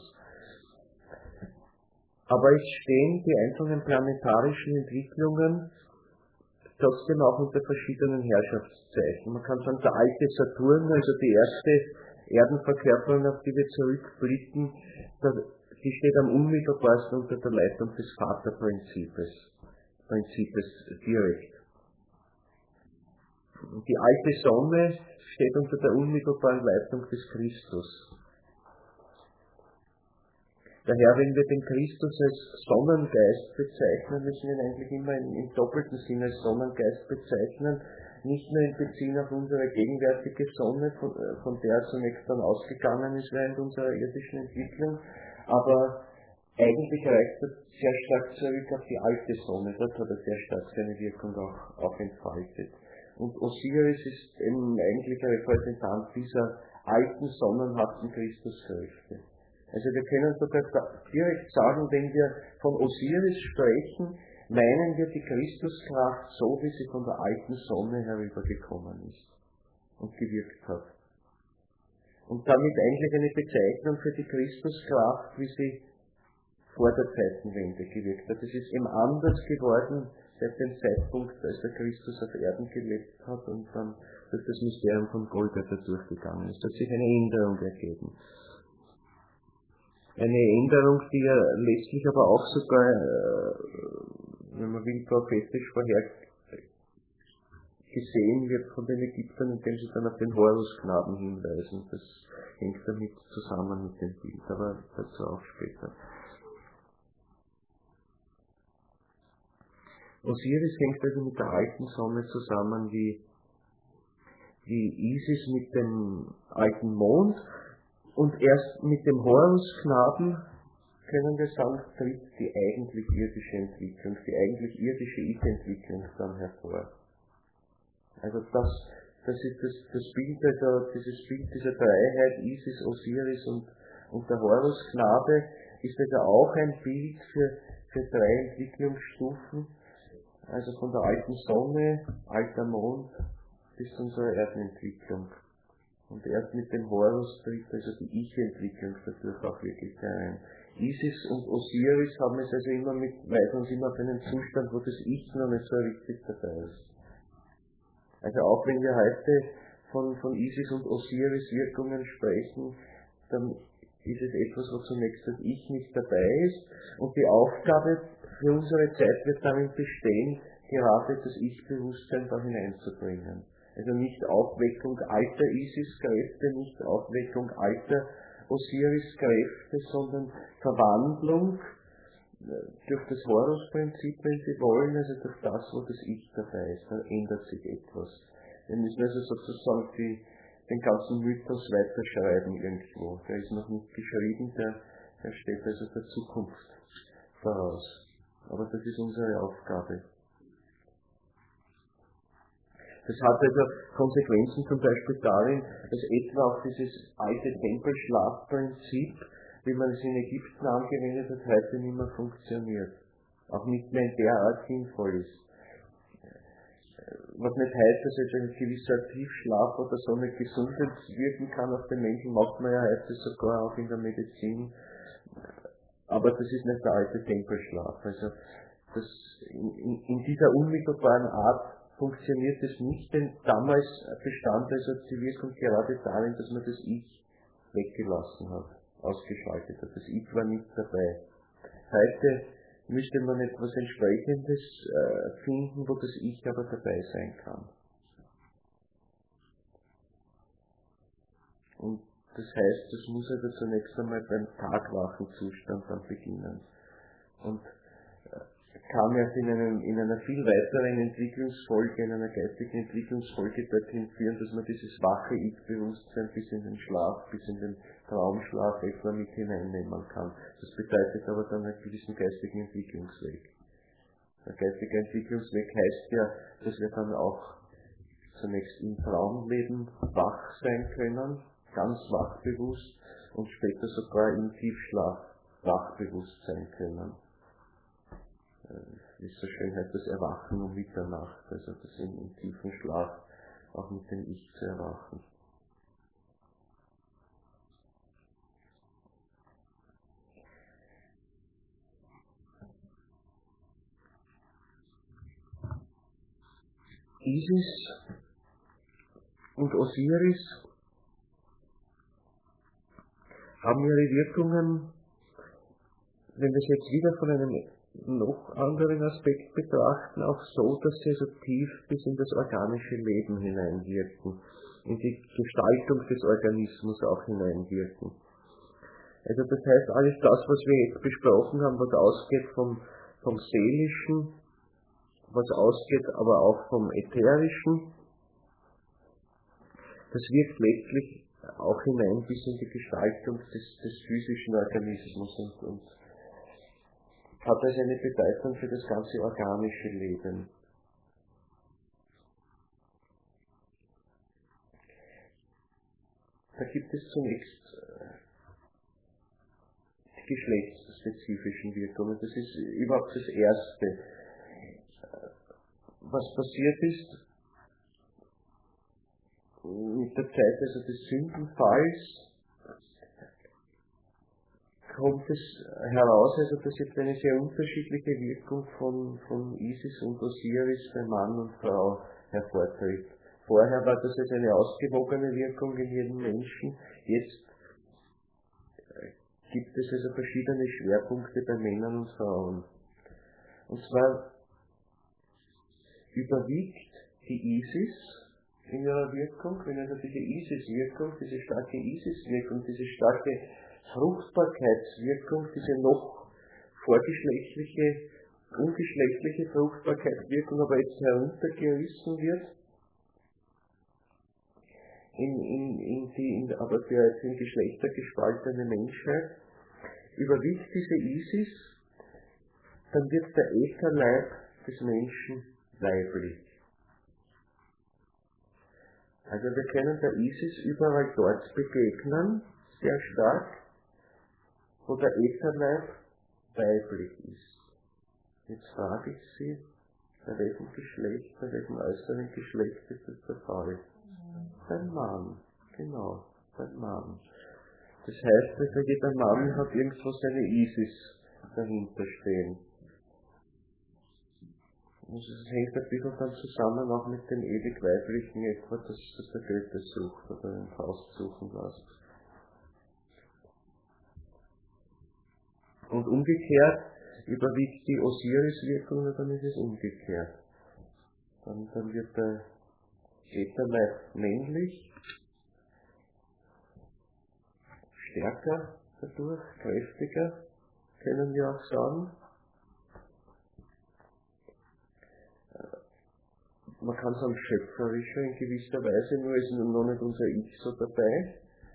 Aber es stehen die einzelnen planetarischen Entwicklungen trotzdem auch unter verschiedenen Herrschaftszeichen. Man kann sagen, der alte Saturn, also die erste Erdenverkörperung, auf die wir zurückblicken, die steht am unmittelbarsten unter der Leitung des Vaterprinzips direkt. Die alte Sonne steht unter der unmittelbaren Leitung des Christus. Daher, wenn wir den Christus als Sonnengeist bezeichnen, müssen wir ihn eigentlich immer im doppelten Sinne als Sonnengeist bezeichnen, nicht nur in Bezug auf unsere gegenwärtige Sonne, von der zunächst dann ausgegangen ist während unserer irdischen Entwicklung, aber eigentlich reicht er sehr stark zurück auf die alte Sonne, dort hat er sehr stark seine Wirkung auch entfaltet. Und Osiris ist eben eigentlich ein Repräsentant dieser alten, sonnenhaften Christuskräfte. Also wir können sogar direkt sagen, wenn wir von Osiris sprechen, meinen wir die Christuskraft so, wie sie von der alten Sonne herübergekommen ist und gewirkt hat. Und damit eigentlich eine Bezeichnung für die Christuskraft, wie sie vor der Zeitenwende gewirkt hat. Es ist eben anders geworden seit dem Zeitpunkt, als der Christus auf Erden gelebt hat und dann durch das Mysterium von Golgatha durchgegangen ist. Da hat sich eine Änderung ergeben. Eine Änderung, die ja letztlich aber auch sogar, wenn man will, prophetisch gesehen wird von den Ägyptern, indem sie dann auf den Horusknaben hinweisen. Das hängt damit zusammen mit dem Bild, aber dazu auch später. Osiris hängt also mit der alten Sonne zusammen wie Isis mit dem alten Mond. Und erst mit dem Horusknaben, können wir sagen, tritt die eigentlich irdische Entwicklung, die eigentlich irdische Ich-Entwicklung dann hervor. Also das ist das Bild, also dieses Bild dieser Dreiheit, Isis, Osiris und der Horusknabe, ist also auch ein Bild für drei Entwicklungsstufen, also von der alten Sonne, alter Mond bis zu unserer Erdenentwicklung. Und erst mit dem Horus tritt also die Ich-Entwicklung dadurch auch wirklich herein. Isis und Osiris haben es also weisen uns immer auf einen Zustand, wo das Ich noch nicht so richtig dabei ist. Also auch wenn wir heute von Isis und Osiris Wirkungen sprechen, dann ist es etwas, wo zunächst das Ich nicht dabei ist. Und die Aufgabe für unsere Zeit wird darin bestehen, gerade das Ich-Bewusstsein da hineinzubringen. Also nicht Aufweckung alter Isis-Kräfte, nicht Aufweckung alter Osiris-Kräfte, sondern Verwandlung durch das Horus-Prinzip, wenn Sie wollen, also durch das, wo das Ich dabei ist, dann ändert sich etwas. Wir müssen also sozusagen den ganzen Mythos weiterschreiben irgendwo. Der ist noch nicht geschrieben, der steht also der Zukunft voraus. Aber das ist unsere Aufgabe. Das hat also Konsequenzen zum Beispiel darin, dass etwa auch dieses alte Tempelschlafprinzip, wie man es in Ägypten angewendet hat, heute nicht mehr funktioniert. Auch nicht mehr in der Art sinnvoll ist. Was nicht heißt, dass jetzt ein gewisser Tiefschlaf oder so nicht gesundend wirken kann auf den Menschen, macht man ja heute sogar auch in der Medizin. Aber das ist nicht der alte Tempelschlaf. Also in dieser unmittelbaren Art funktioniert es nicht, denn damals bestand also die Wirkung gerade darin, dass man das Ich weggelassen hat, ausgeschaltet hat. Das Ich war nicht dabei. Heute müsste man etwas Entsprechendes finden, wo das Ich aber dabei sein kann. Und das heißt, das muss also zunächst einmal beim Tagwachenzustand dann beginnen. Und kann erst in einer viel weiteren Entwicklungsfolge, in einer geistigen Entwicklungsfolge dorthin führen, dass man dieses wache Ich-Bewusstsein bis in den Schlaf, bis in den Traumschlaf etwa mit hineinnehmen kann. Das bedeutet aber dann einen gewissen geistigen Entwicklungsweg. Der geistige Entwicklungsweg heißt ja, dass wir dann auch zunächst im Traumleben wach sein können, ganz wachbewusst, und später sogar im Tiefschlaf wachbewusst sein können. Wie es so schön heißt, das Erwachen um Mitternacht, also das im tiefen Schlaf auch mit dem Ich zu erwachen. Isis und Osiris haben ihre Wirkungen, wenn wir es jetzt wieder von einem noch anderen Aspekt betrachten, auch so, dass sie so tief bis in das organische Leben hineinwirken, in die Gestaltung des Organismus auch hineinwirken. Also das heißt, alles das, was wir jetzt besprochen haben, was ausgeht vom Seelischen, was ausgeht aber auch vom Ätherischen, das wirkt letztlich auch hinein bis in die Gestaltung des physischen Organismus und hat also eine Bedeutung für das ganze organische Leben. Da gibt es zunächst die geschlechtsspezifischen Wirkungen. Das ist überhaupt das Erste. Was passiert ist mit der Zeit also des Sündenfalls, kommt es heraus, also dass jetzt eine sehr unterschiedliche Wirkung von Isis und Osiris bei Mann und Frau hervortritt. Vorher war das jetzt eine ausgewogene Wirkung in jedem Menschen, jetzt gibt es also verschiedene Schwerpunkte bei Männern und Frauen. Und zwar überwiegt die Isis in ihrer Wirkung, wenn also diese Isis-Wirkung, diese starke Isis-Wirkung, diese starke Fruchtbarkeitswirkung, diese noch vorgeschlechtliche, ungeschlechtliche Fruchtbarkeitswirkung aber jetzt heruntergerissen wird, aber für den Geschlechter gespaltene Menschheit, überwiegt diese Isis, dann wird der Ätherleib des Menschen weiblich. Also wir können der Isis überall dort begegnen, sehr stark, wo der Ätherleib weiblich ist. Jetzt frage ich Sie, bei welchem Geschlecht, bei welchem äußeren Geschlecht ist das der Fall? Beim Mann, genau, beim Mann. Das heißt, also jeder Mann hat irgendwo seine Isis dahinter stehen. Und das hängt ein bisschen dann zusammen auch mit dem ewig Weiblichen, etwa, dass der Goethe sucht oder den Faust suchen lässt. Und umgekehrt überwiegt die Osiris-Wirkung, und dann ist es umgekehrt. Dann wird der Ätherleib männlich, stärker dadurch, kräftiger, können wir auch sagen. Man kann sagen schöpferischer in gewisser Weise, nur ist noch nicht unser Ich so dabei.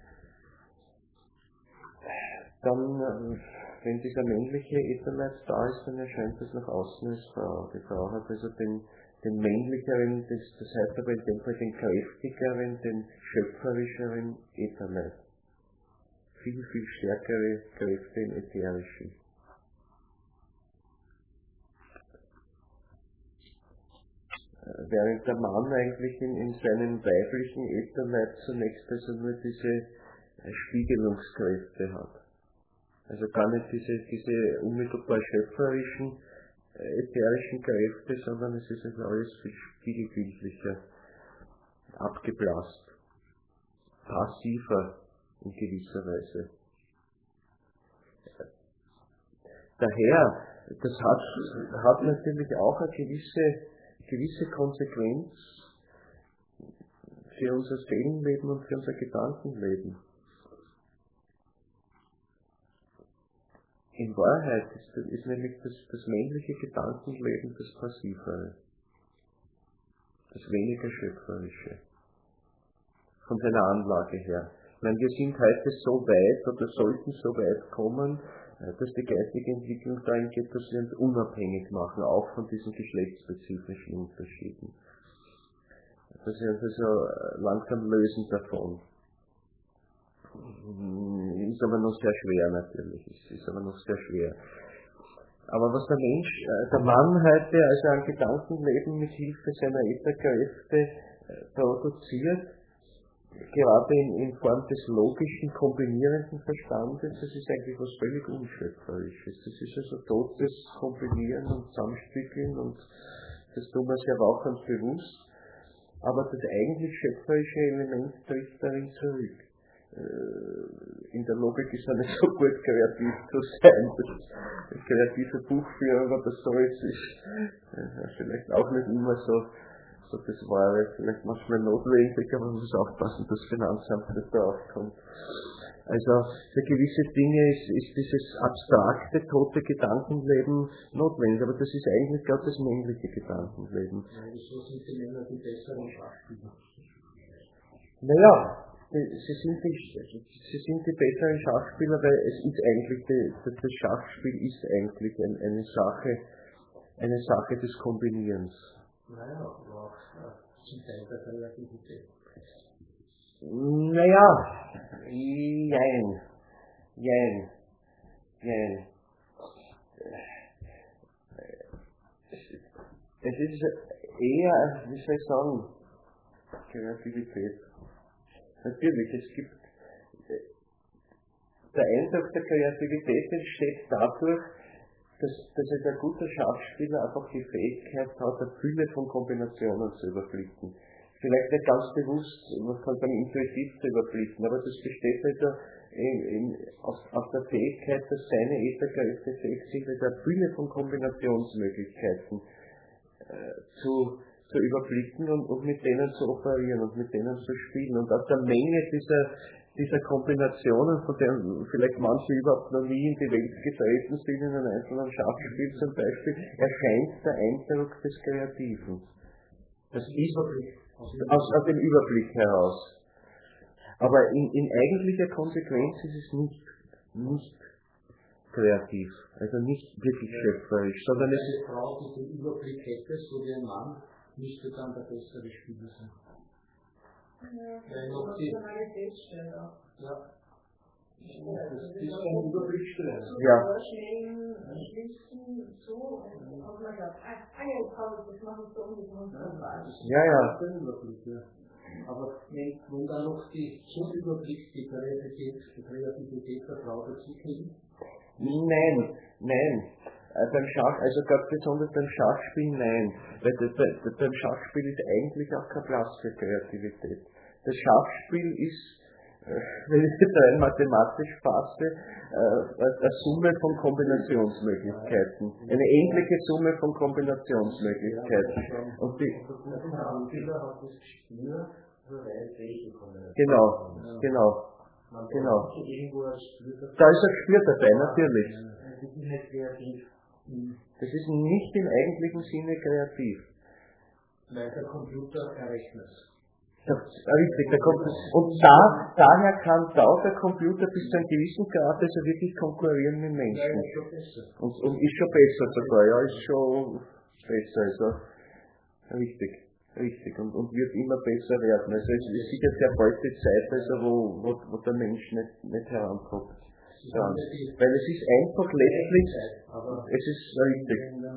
Dann, wenn dieser männliche Ätherleib da ist, dann erscheint das nach außen als Frau. Die Frau hat also den männlicheren, das heißt aber in dem Fall den kräftigeren, den schöpferischeren Ätherleib. Viel, viel stärkere Kräfte im Ätherischen. Während der Mann eigentlich in seinem weiblichen Ätherleib zunächst also nur diese Spiegelungskräfte hat. Also gar nicht diese unmittelbar schöpferischen ätherischen Kräfte, sondern es ist also alles viel spiegelbildlicher, abgeblasst, passiver in gewisser Weise. Daher, das hat natürlich auch eine gewisse Konsequenz für unser Seelenleben und für unser Gedankenleben. In Wahrheit ist nämlich das männliche Gedankenleben das Passivere, das weniger Schöpferische, von seiner Anlage her. Ich meine, wir sind heute so weit oder sollten so weit kommen, dass die geistige Entwicklung dahin geht, dass wir uns unabhängig machen, auch von diesen geschlechtsspezifischen Unterschieden. Dass wir uns also langsam lösen davon. Ist aber noch sehr schwer natürlich, ist aber noch sehr schwer. Aber was der Mann heute also an Gedankenleben mit Hilfe seiner Ätherkräfte produziert, gerade in Form des logischen, kombinierenden Verstandes, das ist eigentlich was völlig Unschöpferisches. Das ist also totes Kombinieren und Zusammenstückeln und das tun wir sehr wachend bewusst. Aber das eigentlich schöpferische Element tritt darin zurück. in der Logik ist er nicht so gut, kreativ zu sein. Das kreative Buchführung oder so ist vielleicht auch nicht immer so das Wahre, vielleicht manchmal notwendig, aber man muss aufpassen, dass Finanzamt nicht da aufkommt. Also für gewisse Dinge ist dieses abstrakte, tote Gedankenleben notwendig, aber das ist eigentlich gerade das männliche Gedankenleben. Wieso sind die Männer die besseren Schachspieler? Naja, sie sind die besseren Schachspieler, weil es ist eigentlich, das Schachspiel ist eigentlich eine Sache des Kombinierens. Naja, aber auch zum Teil der Kreativität. Naja, jein. Es ist eher, wie soll ich sagen, Kreativität. Natürlich, es gibt, der Eindruck der Kreativität entsteht dadurch, dass ein guter Schachspieler einfach die Fähigkeit hat, eine Fülle von Kombinationen zu überblicken. Vielleicht nicht ganz bewusst, man kann dann intuitiv zu überblicken, aber das besteht also auf der Fähigkeit, dass seine Ätherkräfte fähig sind, also eine Fülle von Kombinationsmöglichkeiten zu überblicken und mit denen zu operieren und mit denen zu spielen. Und aus der Menge dieser Kombinationen, von denen vielleicht manche überhaupt noch nie in die Welt getreten sind, in einem einzelnen Schachspiel zum Beispiel, erscheint der Eindruck des Kreativen. Das ist aus dem Überblick heraus. Aber in eigentlicher Konsequenz ist es nicht kreativ, also nicht wirklich schöpferisch, sondern es ist... Eine Frau, die den Überblick hätte, so wie ein Mann, müsste dann der bessere Spieler sein. Ja, das ist eine Feststellung. Ja. Das ist ein Überblickstellen. Ja. Ja. Aber wenn dann noch zum Überblick die Kreativität der Frau dazu kriegen? Nein. Beim Schach, also ganz besonders beim Schachspiel, nein. Weil beim Schachspiel ist eigentlich auch kein Platz für Kreativität. Das Schachspiel ist, wenn ich es rein mathematisch fasse, eine Summe von Kombinationsmöglichkeiten. Eine endliche Summe von Kombinationsmöglichkeiten. Und die Spieler hat das Gespür für Regelkombinationen. Genau. Da ist ein Gespür dabei, natürlich. Das ist nicht kreativ. Das ist nicht im eigentlichen Sinne kreativ. Weil der Computer errechnet. Richtig, und daher kann der Computer bis zu einem gewissen Grad also wirklich konkurrieren mit Menschen. Ja, ist schon besser. Und ist schon besser sogar, ja, ist schon besser, also richtig. Und wird immer besser werden. Also es ist sicher sehr bald die Zeit, also wo der Mensch nicht herankommt. Ja, weil es ist einfach letztlich, es ist richtig.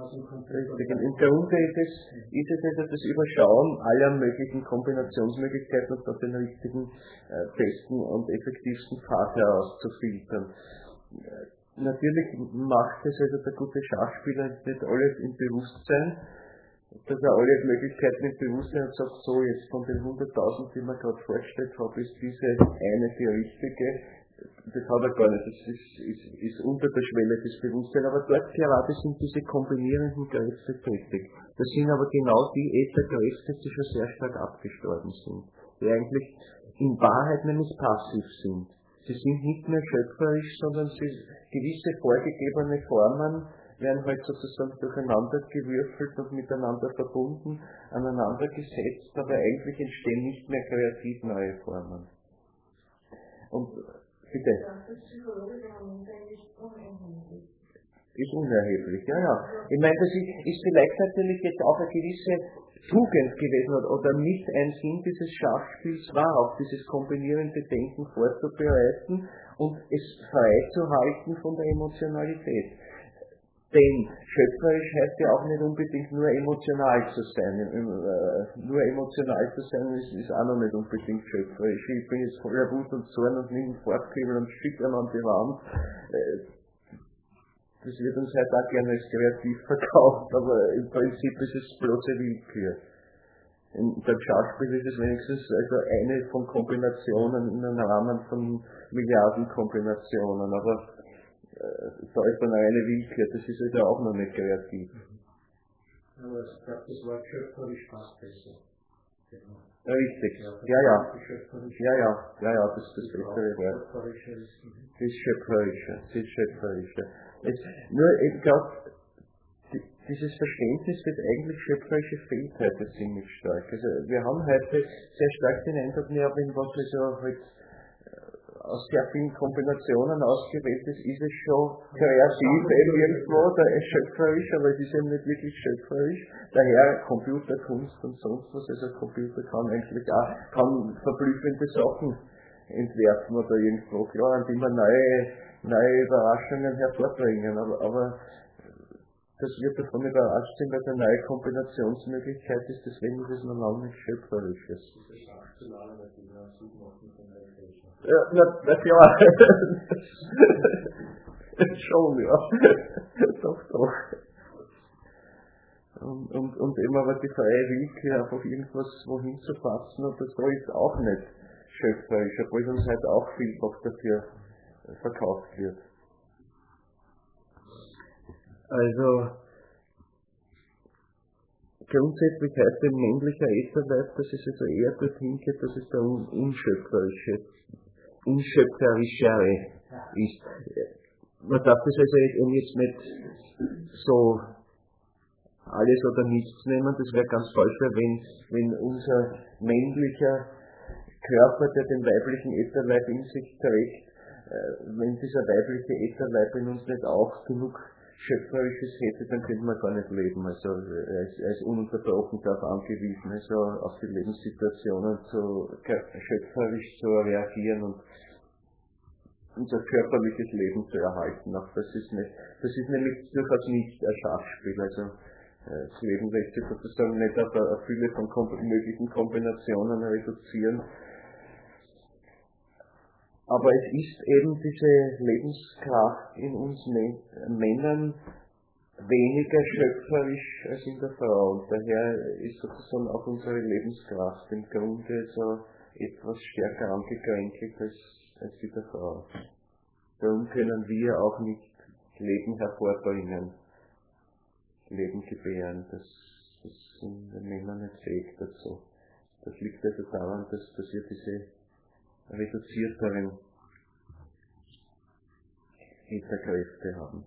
Im Grunde ist es also das Überschauen aller möglichen Kombinationsmöglichkeiten und auf den richtigen, besten und effektivsten Pfad herauszufiltern. Natürlich macht es also der gute Schachspieler nicht alles im Bewusstsein, dass er alle Möglichkeiten im Bewusstsein und sagt, so jetzt von den 100.000, die man gerade vorgestellt hat, ist diese eine die richtige. Das hat er gar nicht, das ist unter der Schwelle des Bewusstseins, aber dort gerade sind diese kombinierenden Kräfte tätig. Das sind aber genau die Ätherkräfte, die schon sehr stark abgestorben sind, die eigentlich in Wahrheit nämlich passiv sind. Sie sind nicht mehr schöpferisch, sondern gewisse vorgegebene Formen werden halt sozusagen durcheinander gewürfelt und miteinander verbunden, aneinander gesetzt, aber eigentlich entstehen nicht mehr kreativ neue Formen. Und bitte. Das psychologische Moment eigentlich unerheblich. Ist unerheblich, ja. Ich meine, das ist vielleicht natürlich jetzt auch eine gewisse Tugend gewesen oder nicht ein Sinn dieses Schachspiels war, auch dieses kombinierende Denken vorzubereiten und es freizuhalten von der Emotionalität. Denn schöpferisch heißt ja auch nicht unbedingt nur emotional zu sein. Nur emotional zu sein ist auch noch nicht unbedingt schöpferisch. Ich bin jetzt voller Wut und Zorn und nehme Farbkribbel und schicke an die Wand. Das wird uns halt auch gerne als kreativ verkauft, aber im Prinzip ist es bloße Willkür. beim Schachspiel ist es wenigstens also eine von Kombinationen in einem Rahmen von Milliarden Kombinationen, aber da ist dann eine Willkür, das ist also auch noch nicht kreativ. Aber ich glaube, das Wort schöpferisch passt besser. Genau. Richtig, ja, das bessere Wort. Das ist schöpferischer. Nur, ich glaube, dieses Verständnis wird eigentlich schöpferische Fähigkeit ziemlich stark. Also wir haben heute sehr stark den Eindruck, wenn was wir so halt aus sehr vielen Kombinationen ausgewählt ist es schon kreativ eben irgendwo, da ist schöpferisch, aber es ist eben nicht wirklich schöpferisch. Daher Computerkunst und sonst was, also Computer kann eigentlich auch verblüffende Sachen entwerfen oder irgendwo, klar, an die man neue Überraschungen hervorbringen, aber das wird davon überrascht sein, weil es eine neue Kombinationsmöglichkeit ist, deswegen ist es noch lange nicht schöpferisches. Ja, na klar. Schon, ja. Doch. Und eben aber die freie Willkür, einfach irgendwas wohin zu fassen, und das da ist auch nicht schöpferisch, obwohl uns halt auch vielfach dafür verkauft wird. Also, grundsätzlich heißt ein männlicher Ätherleib, dass es also eher dorthin geht, dass es der unschöpferischere ist. Man darf das also jetzt nicht so alles oder nichts nehmen, das wäre ganz falsch, wenn unser männlicher Körper, der den weiblichen Ätherleib in sich trägt, wenn dieser weibliche Ätherleib in uns nicht auch genug Schöpferisches hätte, dann könnte man gar nicht leben. Also er ist ununterbrochen darauf angewiesen, also auf die Lebenssituationen schöpferisch zu reagieren und unser körperliches Leben zu erhalten. Auch das ist nämlich durchaus nicht ein Schachspiel. Also das Leben lässt sich sozusagen nicht auf eine Fülle von möglichen Kombinationen reduzieren. Aber es ist eben diese Lebenskraft in uns Männern weniger schöpferisch als in der Frau. Und daher ist sozusagen auch unsere Lebenskraft im Grunde so etwas stärker angekränkelt als die der Frau. Darum können wir auch nicht Leben hervorbringen, Leben gebären. Das sind den Männern nicht fähig dazu. Das liegt also daran, dass wir diese reduzierteren Ätherkräfte haben.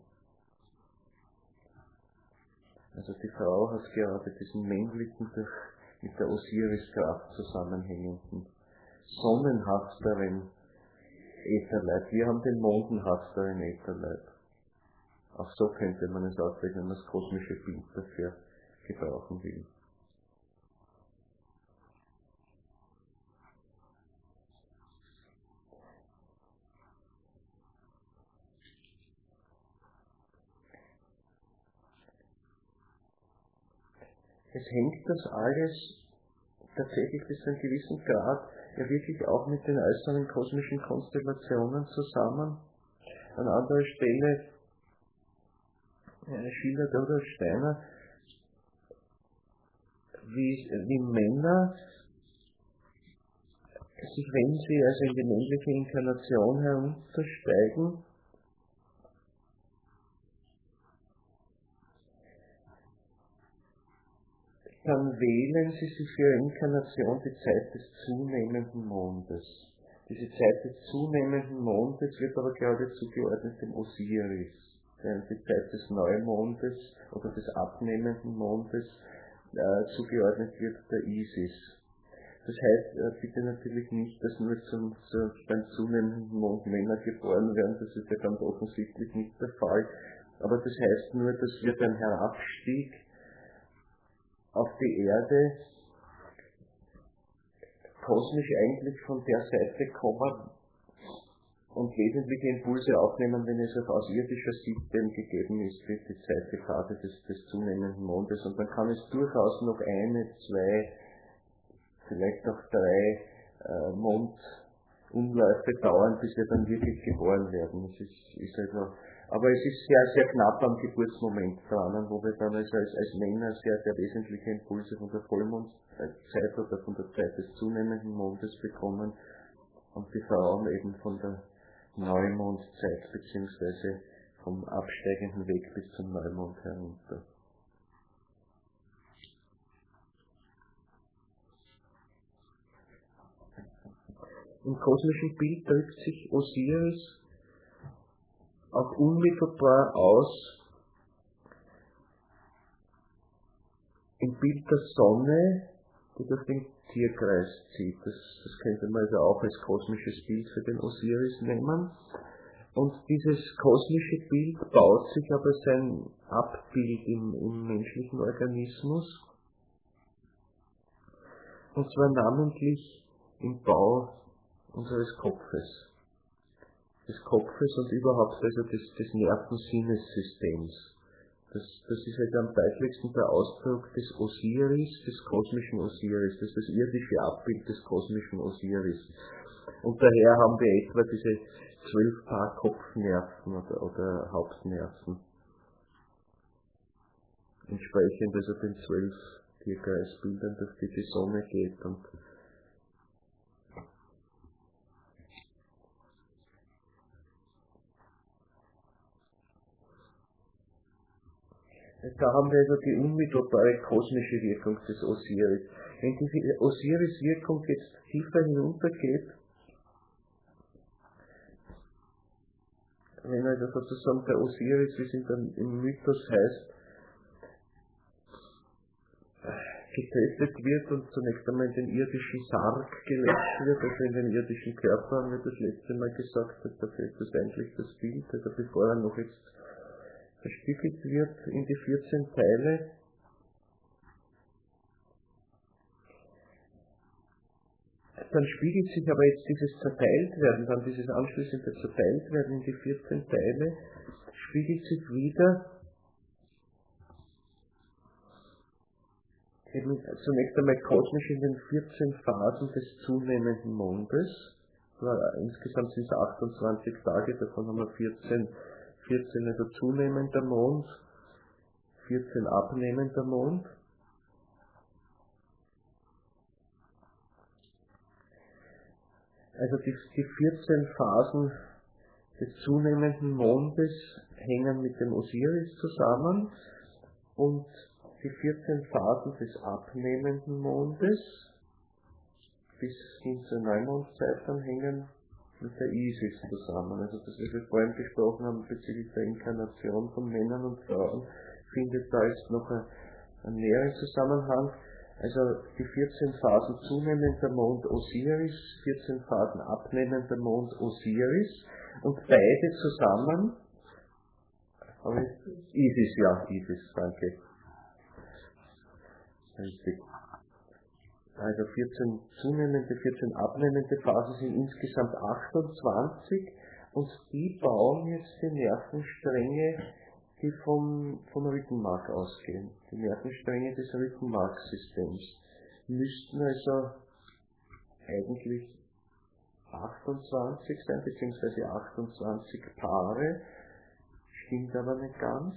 Also die Frau hat gerade diesen männlichen, mit der Osiriskraft zusammenhängenden, sonnenhafteren Ätherleib. Wir haben den mondenhafteren Ätherleib. Auch so könnte man es auslegen, wenn man das kosmische Bild dafür gebrauchen will. Es hängt das alles tatsächlich bis zu einem gewissen Grad ja wirklich auch mit den äußeren kosmischen Konstellationen zusammen. An anderer Stelle schildert Rudolf Steiner, wie Männer sich, wenn sie also in die männliche Inkarnation heruntersteigen, dann wählen sie sich für ihre Inkarnation die Zeit des zunehmenden Mondes. Diese Zeit des zunehmenden Mondes wird aber gerade zugeordnet dem Osiris, während die Zeit des Neumondes oder des abnehmenden Mondes zugeordnet wird der Isis. Das heißt bitte natürlich nicht, dass nur beim zunehmenden Mond Männer geboren werden, das ist ja ganz offensichtlich nicht der Fall, aber das heißt nur, dass wir beim Herabstieg auf die Erde kosmisch eigentlich von der Seite kommen und wesentliche Impulse aufnehmen, wenn es aus irdischer Sicht denn gegeben ist, für die zweite Phase des zunehmenden Mondes. Und dann kann es durchaus noch 1, 2, vielleicht auch 3 Mondumläufe dauern, bis wir dann wirklich geboren werden. Es ist also Aber es ist sehr, sehr knapp am Geburtsmoment dran, wo wir dann als Männer sehr, sehr wesentliche Impulse von der Vollmondzeit oder von der Zeit des zunehmenden Mondes bekommen und die Frauen eben von der Neumondzeit bzw. vom absteigenden Weg bis zum Neumond herunter. Im kosmischen Bild drückt sich Osiris auch unmittelbar aus im Bild der Sonne, die durch den Tierkreis zieht. Das könnte man also auch als kosmisches Bild für den Osiris nehmen. Und dieses kosmische Bild baut sich aber sein Abbild im menschlichen Organismus, und zwar namentlich im Bau unseres Kopfes. Des Kopfes und überhaupt also des Nervensinnessystems. Das ist halt am deutlichsten der Ausdruck des Osiris, des kosmischen Osiris. Das ist das irdische Abbild des kosmischen Osiris. Und daher haben wir etwa diese 12 Paar Kopfnerven oder Hauptnerven. Entsprechend also den 12 Tierkreisbildern, durch die Sonne geht. Und da haben wir also die unmittelbare kosmische Wirkung des Osiris. Wenn diese Osiris-Wirkung jetzt tiefer hinuntergeht, wenn also sozusagen der Osiris, wie es im Mythos heißt, getötet wird und zunächst einmal in den irdischen Sarg gelegt wird, also in den irdischen Körper, haben wir das letzte Mal gesagt, dafür ist das eigentlich das Bild, also bevor er noch jetzt verstückelt wird in die 14 Teile. Dann spiegelt sich aber jetzt dieses Zerteiltwerden, dann dieses anschließende Zerteiltwerden in die 14 Teile, spiegelt sich wieder eben zunächst einmal kosmisch in den 14 Phasen des zunehmenden Mondes. Insgesamt sind es 28 Tage, davon haben wir 14 also zunehmender Mond, 14 abnehmender Mond. Also die 14 Phasen des zunehmenden Mondes hängen mit dem Osiris zusammen und die 14 Phasen des abnehmenden Mondes bis hin zur Neumondzeit dann hängen mit der Isis zusammen. Also das, was wir vorhin besprochen haben bezüglich der Inkarnation von Männern und Frauen, findet da jetzt noch einen näheren Zusammenhang. Also die 14 Phasen zunehmender Mond Osiris, 14 Phasen abnehmender Mond Osiris und beide zusammen, Isis, danke. Richtig. Also 14 zunehmende, 14 abnehmende Phasen sind insgesamt 28 und die bauen jetzt die Nervenstränge, die vom Rückenmark ausgehen. Die Nervenstränge des Rückenmarksystems müssten also eigentlich 28 sein, beziehungsweise 28 Paare, stimmt aber nicht ganz,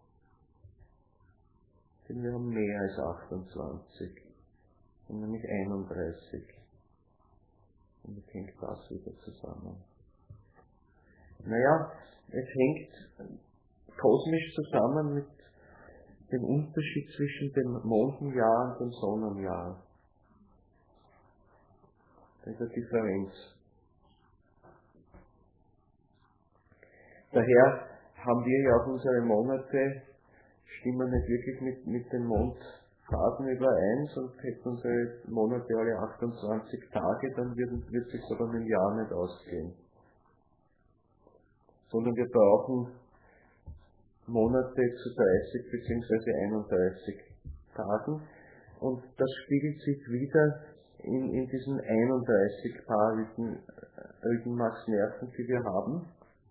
denn wir haben mehr als 28. Nämlich 31. Und jetzt hängt das wieder zusammen. Naja, es hängt kosmisch zusammen mit dem Unterschied zwischen dem Mondenjahr und dem Sonnenjahr. Das ist eine Differenz. Daher haben wir ja auch unsere Monate, stimmen nicht wirklich mit den Mondphasen überein, sonst hätten unsere Monate alle 28 Tage, dann wird sich aber mit dem Jahr nicht ausgehen. Sondern wir brauchen Monate zu 30 bzw. 31 Tagen und das spiegelt sich wieder in diesen 31 Paar Rückenmarksnerven, die wir haben.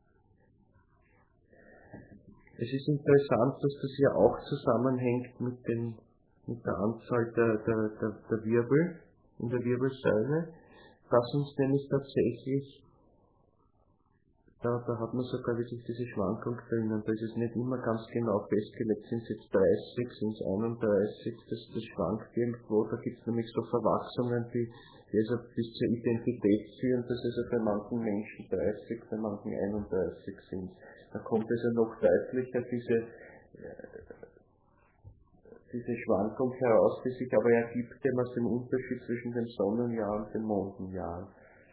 Es ist interessant, dass das ja auch zusammenhängt mit der Anzahl der Wirbel in der Wirbelsäule, dass uns nämlich tatsächlich Da hat man sogar wirklich diese Schwankung drinnen. Da ist es nicht immer ganz genau festgelegt, sind es jetzt 30, sind es 31, das schwankt irgendwo. Da gibt es nämlich so Verwachsungen, die also bis zur Identität führen, dass also bei manchen Menschen 30, bei manchen 31 sind. Da kommt also noch deutlicher diese Schwankung heraus, die sich aber ergibt aus dem Unterschied zwischen dem Sonnenjahr und dem Mondenjahr.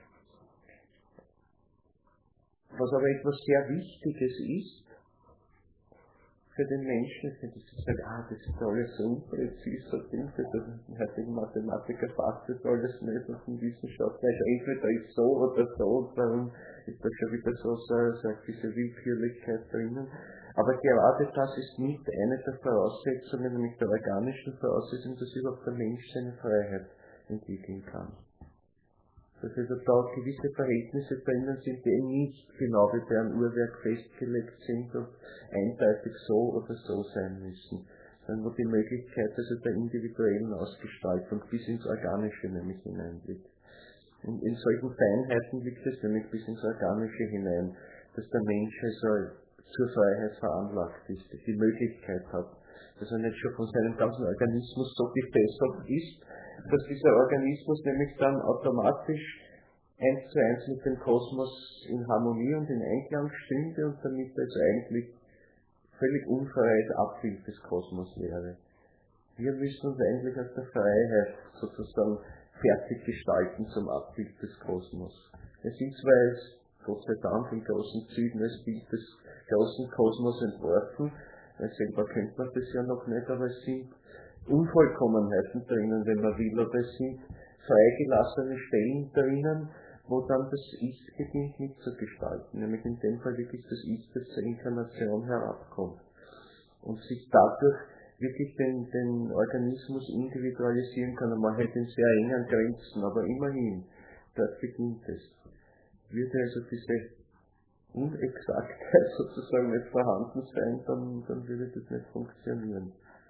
Was aber etwas sehr Wichtiges ist für den Menschen, ist nicht, dass sie sagen, das ist alles so unpräzis, so Ding, der heutige Mathematiker fasst das alles nicht und ein Wissenschaftler ist entweder ist so oder so, und darum ist da schon wieder so diese Willkürlichkeit drinnen. Aber gerade das ist nicht eine der Voraussetzungen, nämlich der organischen Voraussetzung, dass überhaupt der Mensch seine Freiheit entwickeln kann. Dass also da gewisse Verhältnisse drinnen sind, die nicht genau wie bei einem Uhrwerk festgelegt sind und eindeutig so oder so sein müssen, sondern wo die Möglichkeit also der individuellen Ausgestaltung bis ins Organische nämlich hineinliegt. In solchen Feinheiten liegt es nämlich bis ins Organische hinein, dass der Mensch also zur Freiheit veranlagt ist, die Möglichkeit hat, dass er nicht schon von seinem ganzen Organismus so gefesselt ist, dass dieser Organismus nämlich dann automatisch 1:1 mit dem Kosmos in Harmonie und in Einklang stünde und damit also eigentlich völlig unfreies Abbild des Kosmos wäre. Wir müssen uns eigentlich aus der Freiheit sozusagen fertig gestalten zum Abbild des Kosmos. Es sind zwar jetzt, Gott sei Dank, in großen Zügen als Bild des großen Kosmos entworfen, weil selber kennt man das ja noch nicht, aber es sind Unvollkommenheiten drinnen, wenn man will, aber es sind freigelassene Stellen drinnen, wo dann das Ich beginnt mitzugestalten, nämlich in dem Fall wirklich das Ich, das zur Inkarnation herabkommt und sich dadurch wirklich den Organismus individualisieren kann. Und man hätte in sehr engen Grenzen, aber immerhin, dort beginnt es. Würde also diese Unexaktheit sozusagen nicht vorhanden sein, dann würde das nicht funktionieren.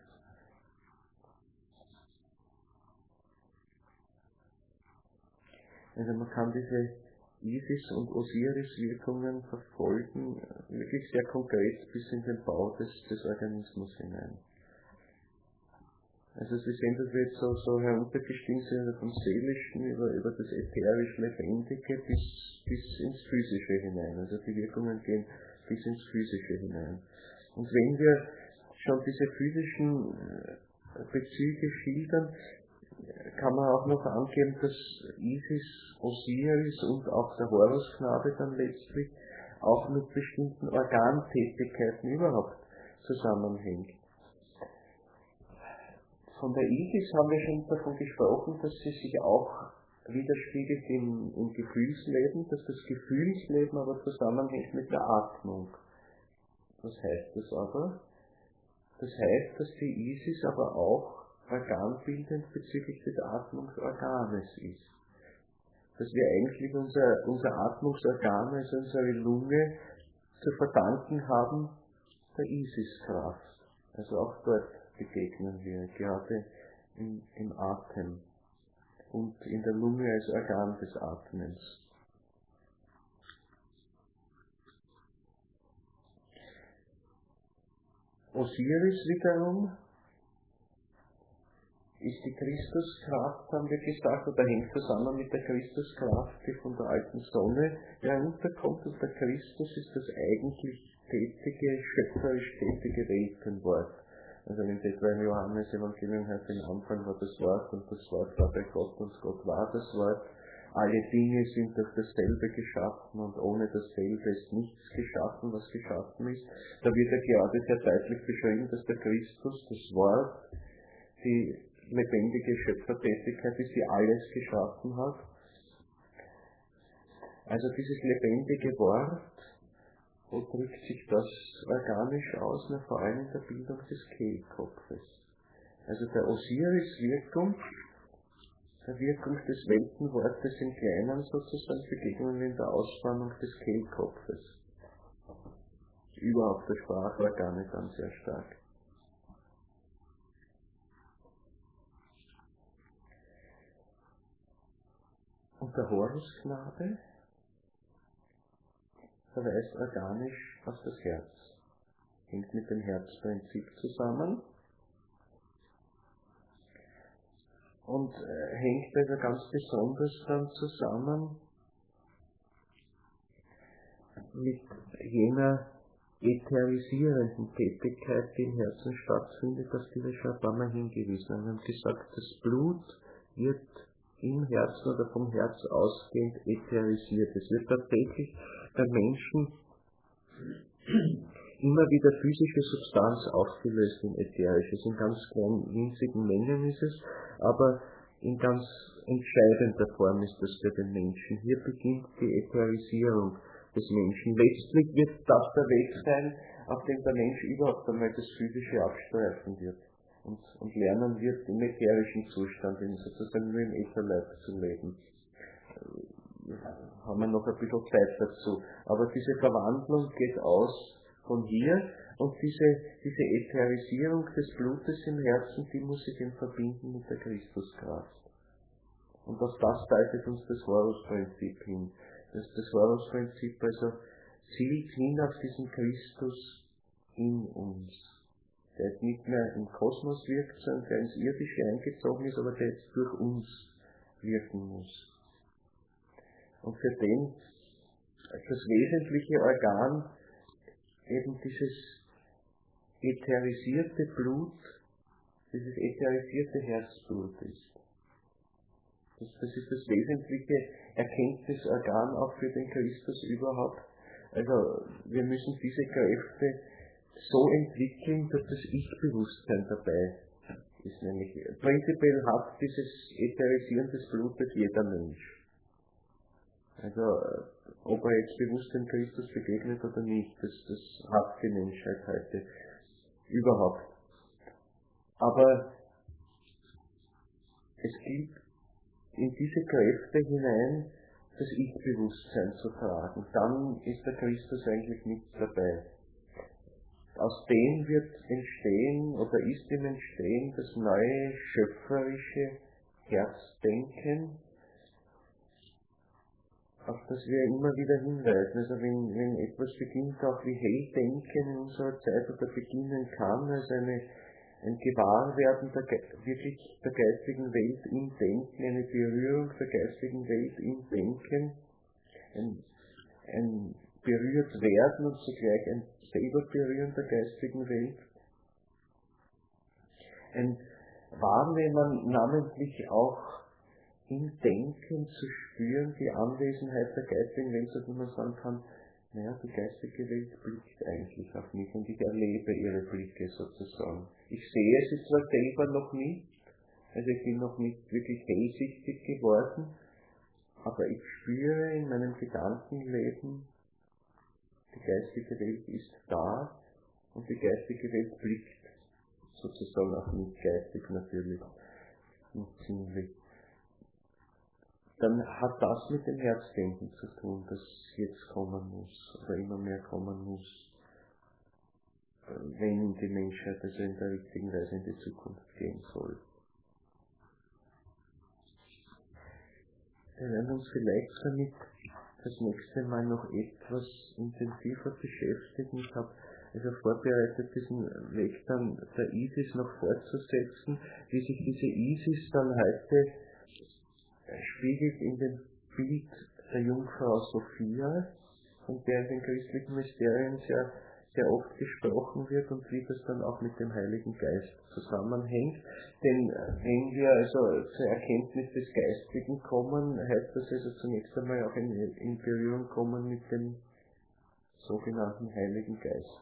Also man kann diese Isis- und Osiris-Wirkungen verfolgen, wirklich sehr konkret bis in den Bau des Organismus hinein. Also Sie sehen, dass wir jetzt so heruntergestiegen sind vom Seelischen über das ätherisch Lebendige bis ins Physische hinein. Also die Wirkungen gehen bis ins Physische hinein. Und wenn wir schon diese physischen Bezüge schildern, kann man auch noch angeben, dass Isis, Osiris und auch der Horusknabe dann letztlich auch mit bestimmten Organtätigkeiten überhaupt zusammenhängt. Von der Isis haben wir schon davon gesprochen, dass sie sich auch widerspiegelt im Gefühlsleben, dass das Gefühlsleben aber zusammenhängt mit der Atmung. Was heißt das aber? Das heißt, dass die Isis aber auch organbildend bezüglich des Atmungsorganes ist. Dass wir eigentlich unser Atmungsorgan, also unsere Lunge, zu verdanken haben der Isis-Kraft. Also auch dort begegnen wir, gerade im Atem und in der Lunge als Organ des Atmens. Osiris wiederum ist die Christuskraft, haben wir gesagt, oder hängt zusammen mit der Christuskraft, die von der alten Sonne herunterkommt, und der Christus ist das eigentlich tätige, schöpferisch tätige Weltenwort. Also wenn etwa im Johannes-Evangelium heißt, am Anfang war das Wort und das Wort war bei Gott und Gott war das Wort. Alle Dinge sind durch dasselbe geschaffen und ohne dasselbe ist nichts geschaffen, was geschaffen ist. Da wird ja gerade sehr deutlich beschrieben, dass der Christus, das Wort, die lebendige Schöpfertätigkeit ist, die alles geschaffen hat. Also dieses lebendige Wort, wo drückt sich das organisch aus? Na, vor allem in der Bildung des Kehlkopfes. Also der Osiris-Wirkung, der Wirkung des Weltenwortes im Kleinen sozusagen, begegnen wir in der Ausspannung des Kehlkopfes. Überhaupt der Sprachorgane dann sehr stark. Und der Horusknabe verweist organisch auf das Herz. Hängt mit dem Herzprinzip zusammen und hängt also ganz besonders dann zusammen mit jener ätherisierenden Tätigkeit, die im Herzen stattfindet, auf die wir schon ein paar Mal hingewiesen haben. Wir haben gesagt, das Blut wird im Herzen oder vom Herz ausgehend ätherisiert. Es wird tatsächlich beim Menschen immer wieder physische Substanz aufgelöst in ätherisches. In ganz kleinen, winzigen Mengen ist es, aber in ganz entscheidender Form ist das für den Menschen. Hier beginnt die Ätherisierung des Menschen. Letztlich wird das der Weg sein, auf dem der Mensch überhaupt einmal das Physische abstreifen wird und lernen wird, im ätherischen Zustand, sozusagen nur im Ätherleib zu leben. Haben wir noch ein bisschen Zeit dazu. Aber diese Verwandlung geht aus von hier und diese Ätherisierung des Blutes im Herzen, die muss sich eben verbinden mit der Christuskraft. Und auf das deutet uns das Horusprinzip hin. Das Horusprinzip also zielt hin auf diesen Christus in uns. Der jetzt nicht mehr im Kosmos wirkt, sondern der ins Irdische eingezogen ist, aber der jetzt durch uns wirken muss. Und für den das wesentliche Organ eben dieses ätherisierte Blut, dieses ätherisierte Herzblut ist. Das ist das wesentliche Erkenntnisorgan auch für den Christus überhaupt. Also wir müssen diese Kräfte so entwickeln, dass das Ich-Bewusstsein dabei ist. Nämlich prinzipiell hat dieses Ätherisieren des Blutes jeder Mensch. Also ob er jetzt bewusst dem Christus begegnet oder nicht, das hat die Menschheit heute überhaupt. Aber es gilt in diese Kräfte hinein das Ich-Bewusstsein zu tragen. Dann ist der Christus eigentlich nicht dabei. Aus dem wird entstehen oder ist ihm entstehen das neue schöpferische Herzdenken, auf das wir immer wieder hinweisen. Also wenn etwas beginnt, auch wie Helldenken in unserer Zeit oder beginnen kann, also ein Gewahrwerden wirklich der geistigen Welt im Denken, eine Berührung der geistigen Welt im Denken, ein berührt werden und zugleich ein selber Berühren der geistigen Welt, ein Wahrnehmen namentlich auch im Denken zu spüren, die Anwesenheit der geistigen Welt, so dass man sagen kann, naja, die geistige Welt blickt eigentlich auf mich und ich erlebe ihre Blicke sozusagen. Ich sehe sie zwar selber noch nicht, also ich bin noch nicht wirklich hellsichtig geworden, aber ich spüre in meinem Gedankenleben, die geistige Welt ist da und die geistige Welt blickt sozusagen auf mich, geistig natürlich und sinnlich. Dann hat das mit dem Herzdenken zu tun, das jetzt kommen muss oder immer mehr kommen muss, wenn die Menschheit also in der richtigen Weise in die Zukunft gehen soll. Wir werden uns vielleicht damit das nächste Mal noch etwas intensiver beschäftigen. Ich habe also vorbereitet, diesen Weg dann der Isis noch fortzusetzen, wie sich diese Isis dann heute spiegelt in dem Bild der Jungfrau Sophia, von der in den christlichen Mysterien sehr oft gesprochen wird und wie das dann auch mit dem Heiligen Geist zusammenhängt. Denn wenn wir also zur Erkenntnis des Geistigen kommen, heißt das also zunächst einmal auch in Berührung kommen mit dem sogenannten Heiligen Geist,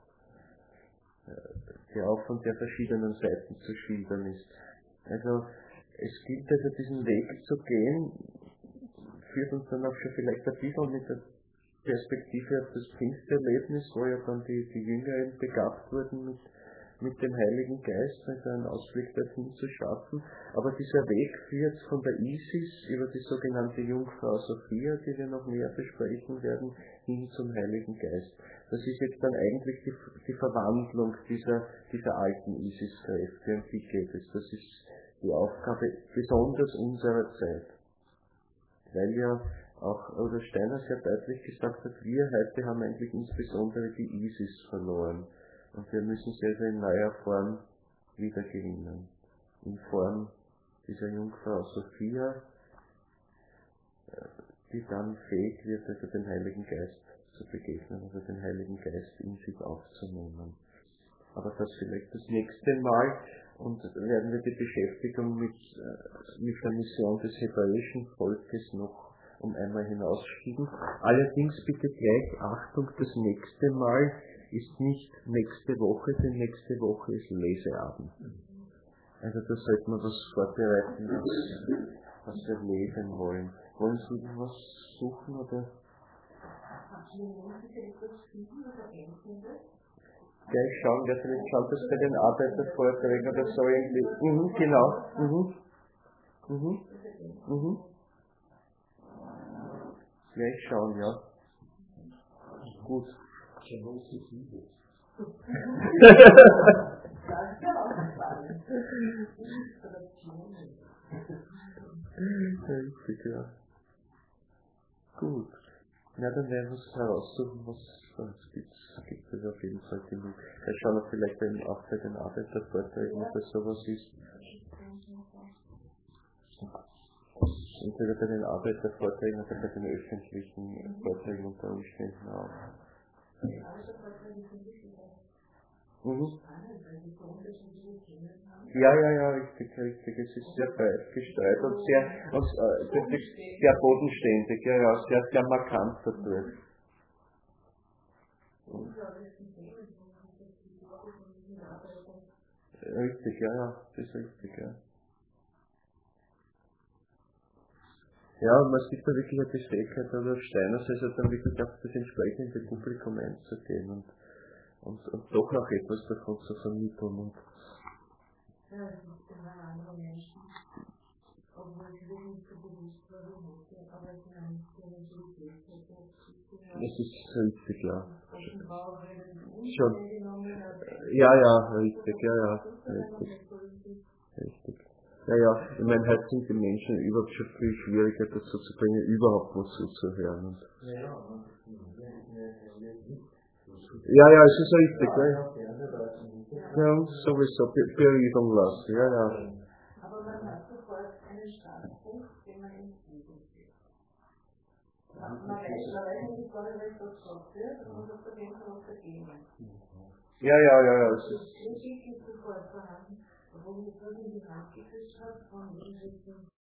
der auch von sehr verschiedenen Seiten zu schildern ist. Also es gilt also diesen Weg zu gehen, führt uns dann auch schon vielleicht ein bisschen mit der Perspektive auf das Pfingsterlebnis, wo ja dann die Jünger eben begabt wurden mit dem Heiligen Geist, also einen Ausblick dorthin zu schaffen. Aber dieser Weg führt von der Isis über die sogenannte Jungfrau Sophia, die wir noch mehr besprechen werden, hin zum Heiligen Geist. Das ist jetzt dann eigentlich die Verwandlung dieser alten Isis-Kräfte, um die geht es. Das ist die Aufgabe besonders unserer Zeit, weil ja auch Rudolf Steiner sehr deutlich gesagt hat, wir heute haben eigentlich insbesondere die ISIS verloren. Und wir müssen sie also in neuer Form wieder gewinnen. In Form dieser Jungfrau Sophia, die dann fähig wird, also dem Heiligen Geist zu begegnen, also den Heiligen Geist in sich aufzunehmen. Aber das vielleicht das nächste Mal, und werden wir die Beschäftigung mit der Mission des hebräischen Volkes noch um einmal hinausschieben. Allerdings bitte gleich Achtung, das nächste Mal ist nicht nächste Woche, denn nächste Woche ist Leseabend. Also da sollte man was vorbereiten, was wir lesen wollen. Wollen Sie was suchen oder? Gleich schauen, wer vielleicht schaut, dass bei den Arbeitervorträgen oder so irgendwie. Genau. Gleich schauen, ja. Gut. Richtig, ja. Gut. Ja, dann werden wir uns heraussuchen, was gibt es auf jeden Fall genug. Wir schauen auch vielleicht auch bei den Arbeitervorträgen, ob das sowas ist. Entweder bei den Arbeitervorträgen oder bei den öffentlichen Vorträgen unter Umständen auch. Ja, richtig. Es ist sehr breit gestreut und sehr bodenständig, ja, sehr markant dadurch. Richtig, ja, das ist richtig, ja. Ja, und man sieht da wirklich die Fähigkeit Rudolf Steiners, also dann wirklich auf das entsprechende Publikum einzugehen und doch noch etwas davon zu vermitteln. Und ja, es gibt immer andere Menschen, obwohl sie sich nicht so bewusst werden heute, aber es ist eine Sensibilität. Es ist richtig, ja. Schon. Ja, richtig. Ja, ich meine, heute sind die Menschen überhaupt schon viel schwieriger dazu zu bringen, überhaupt was zuzuhören. Ja, es ist richtig, ja, sowieso, Berieseln lassen, ja. Aber man hat sofort einen Standpunkt, den man entgegensteht. Man weiß nicht gar nicht, was gesagt wird, und man sagt auf jeden Fall was dagegen. Ja. Das ist sofort vorhanden, obwohl man das in die Hand gekriegt hat von irgendwelchen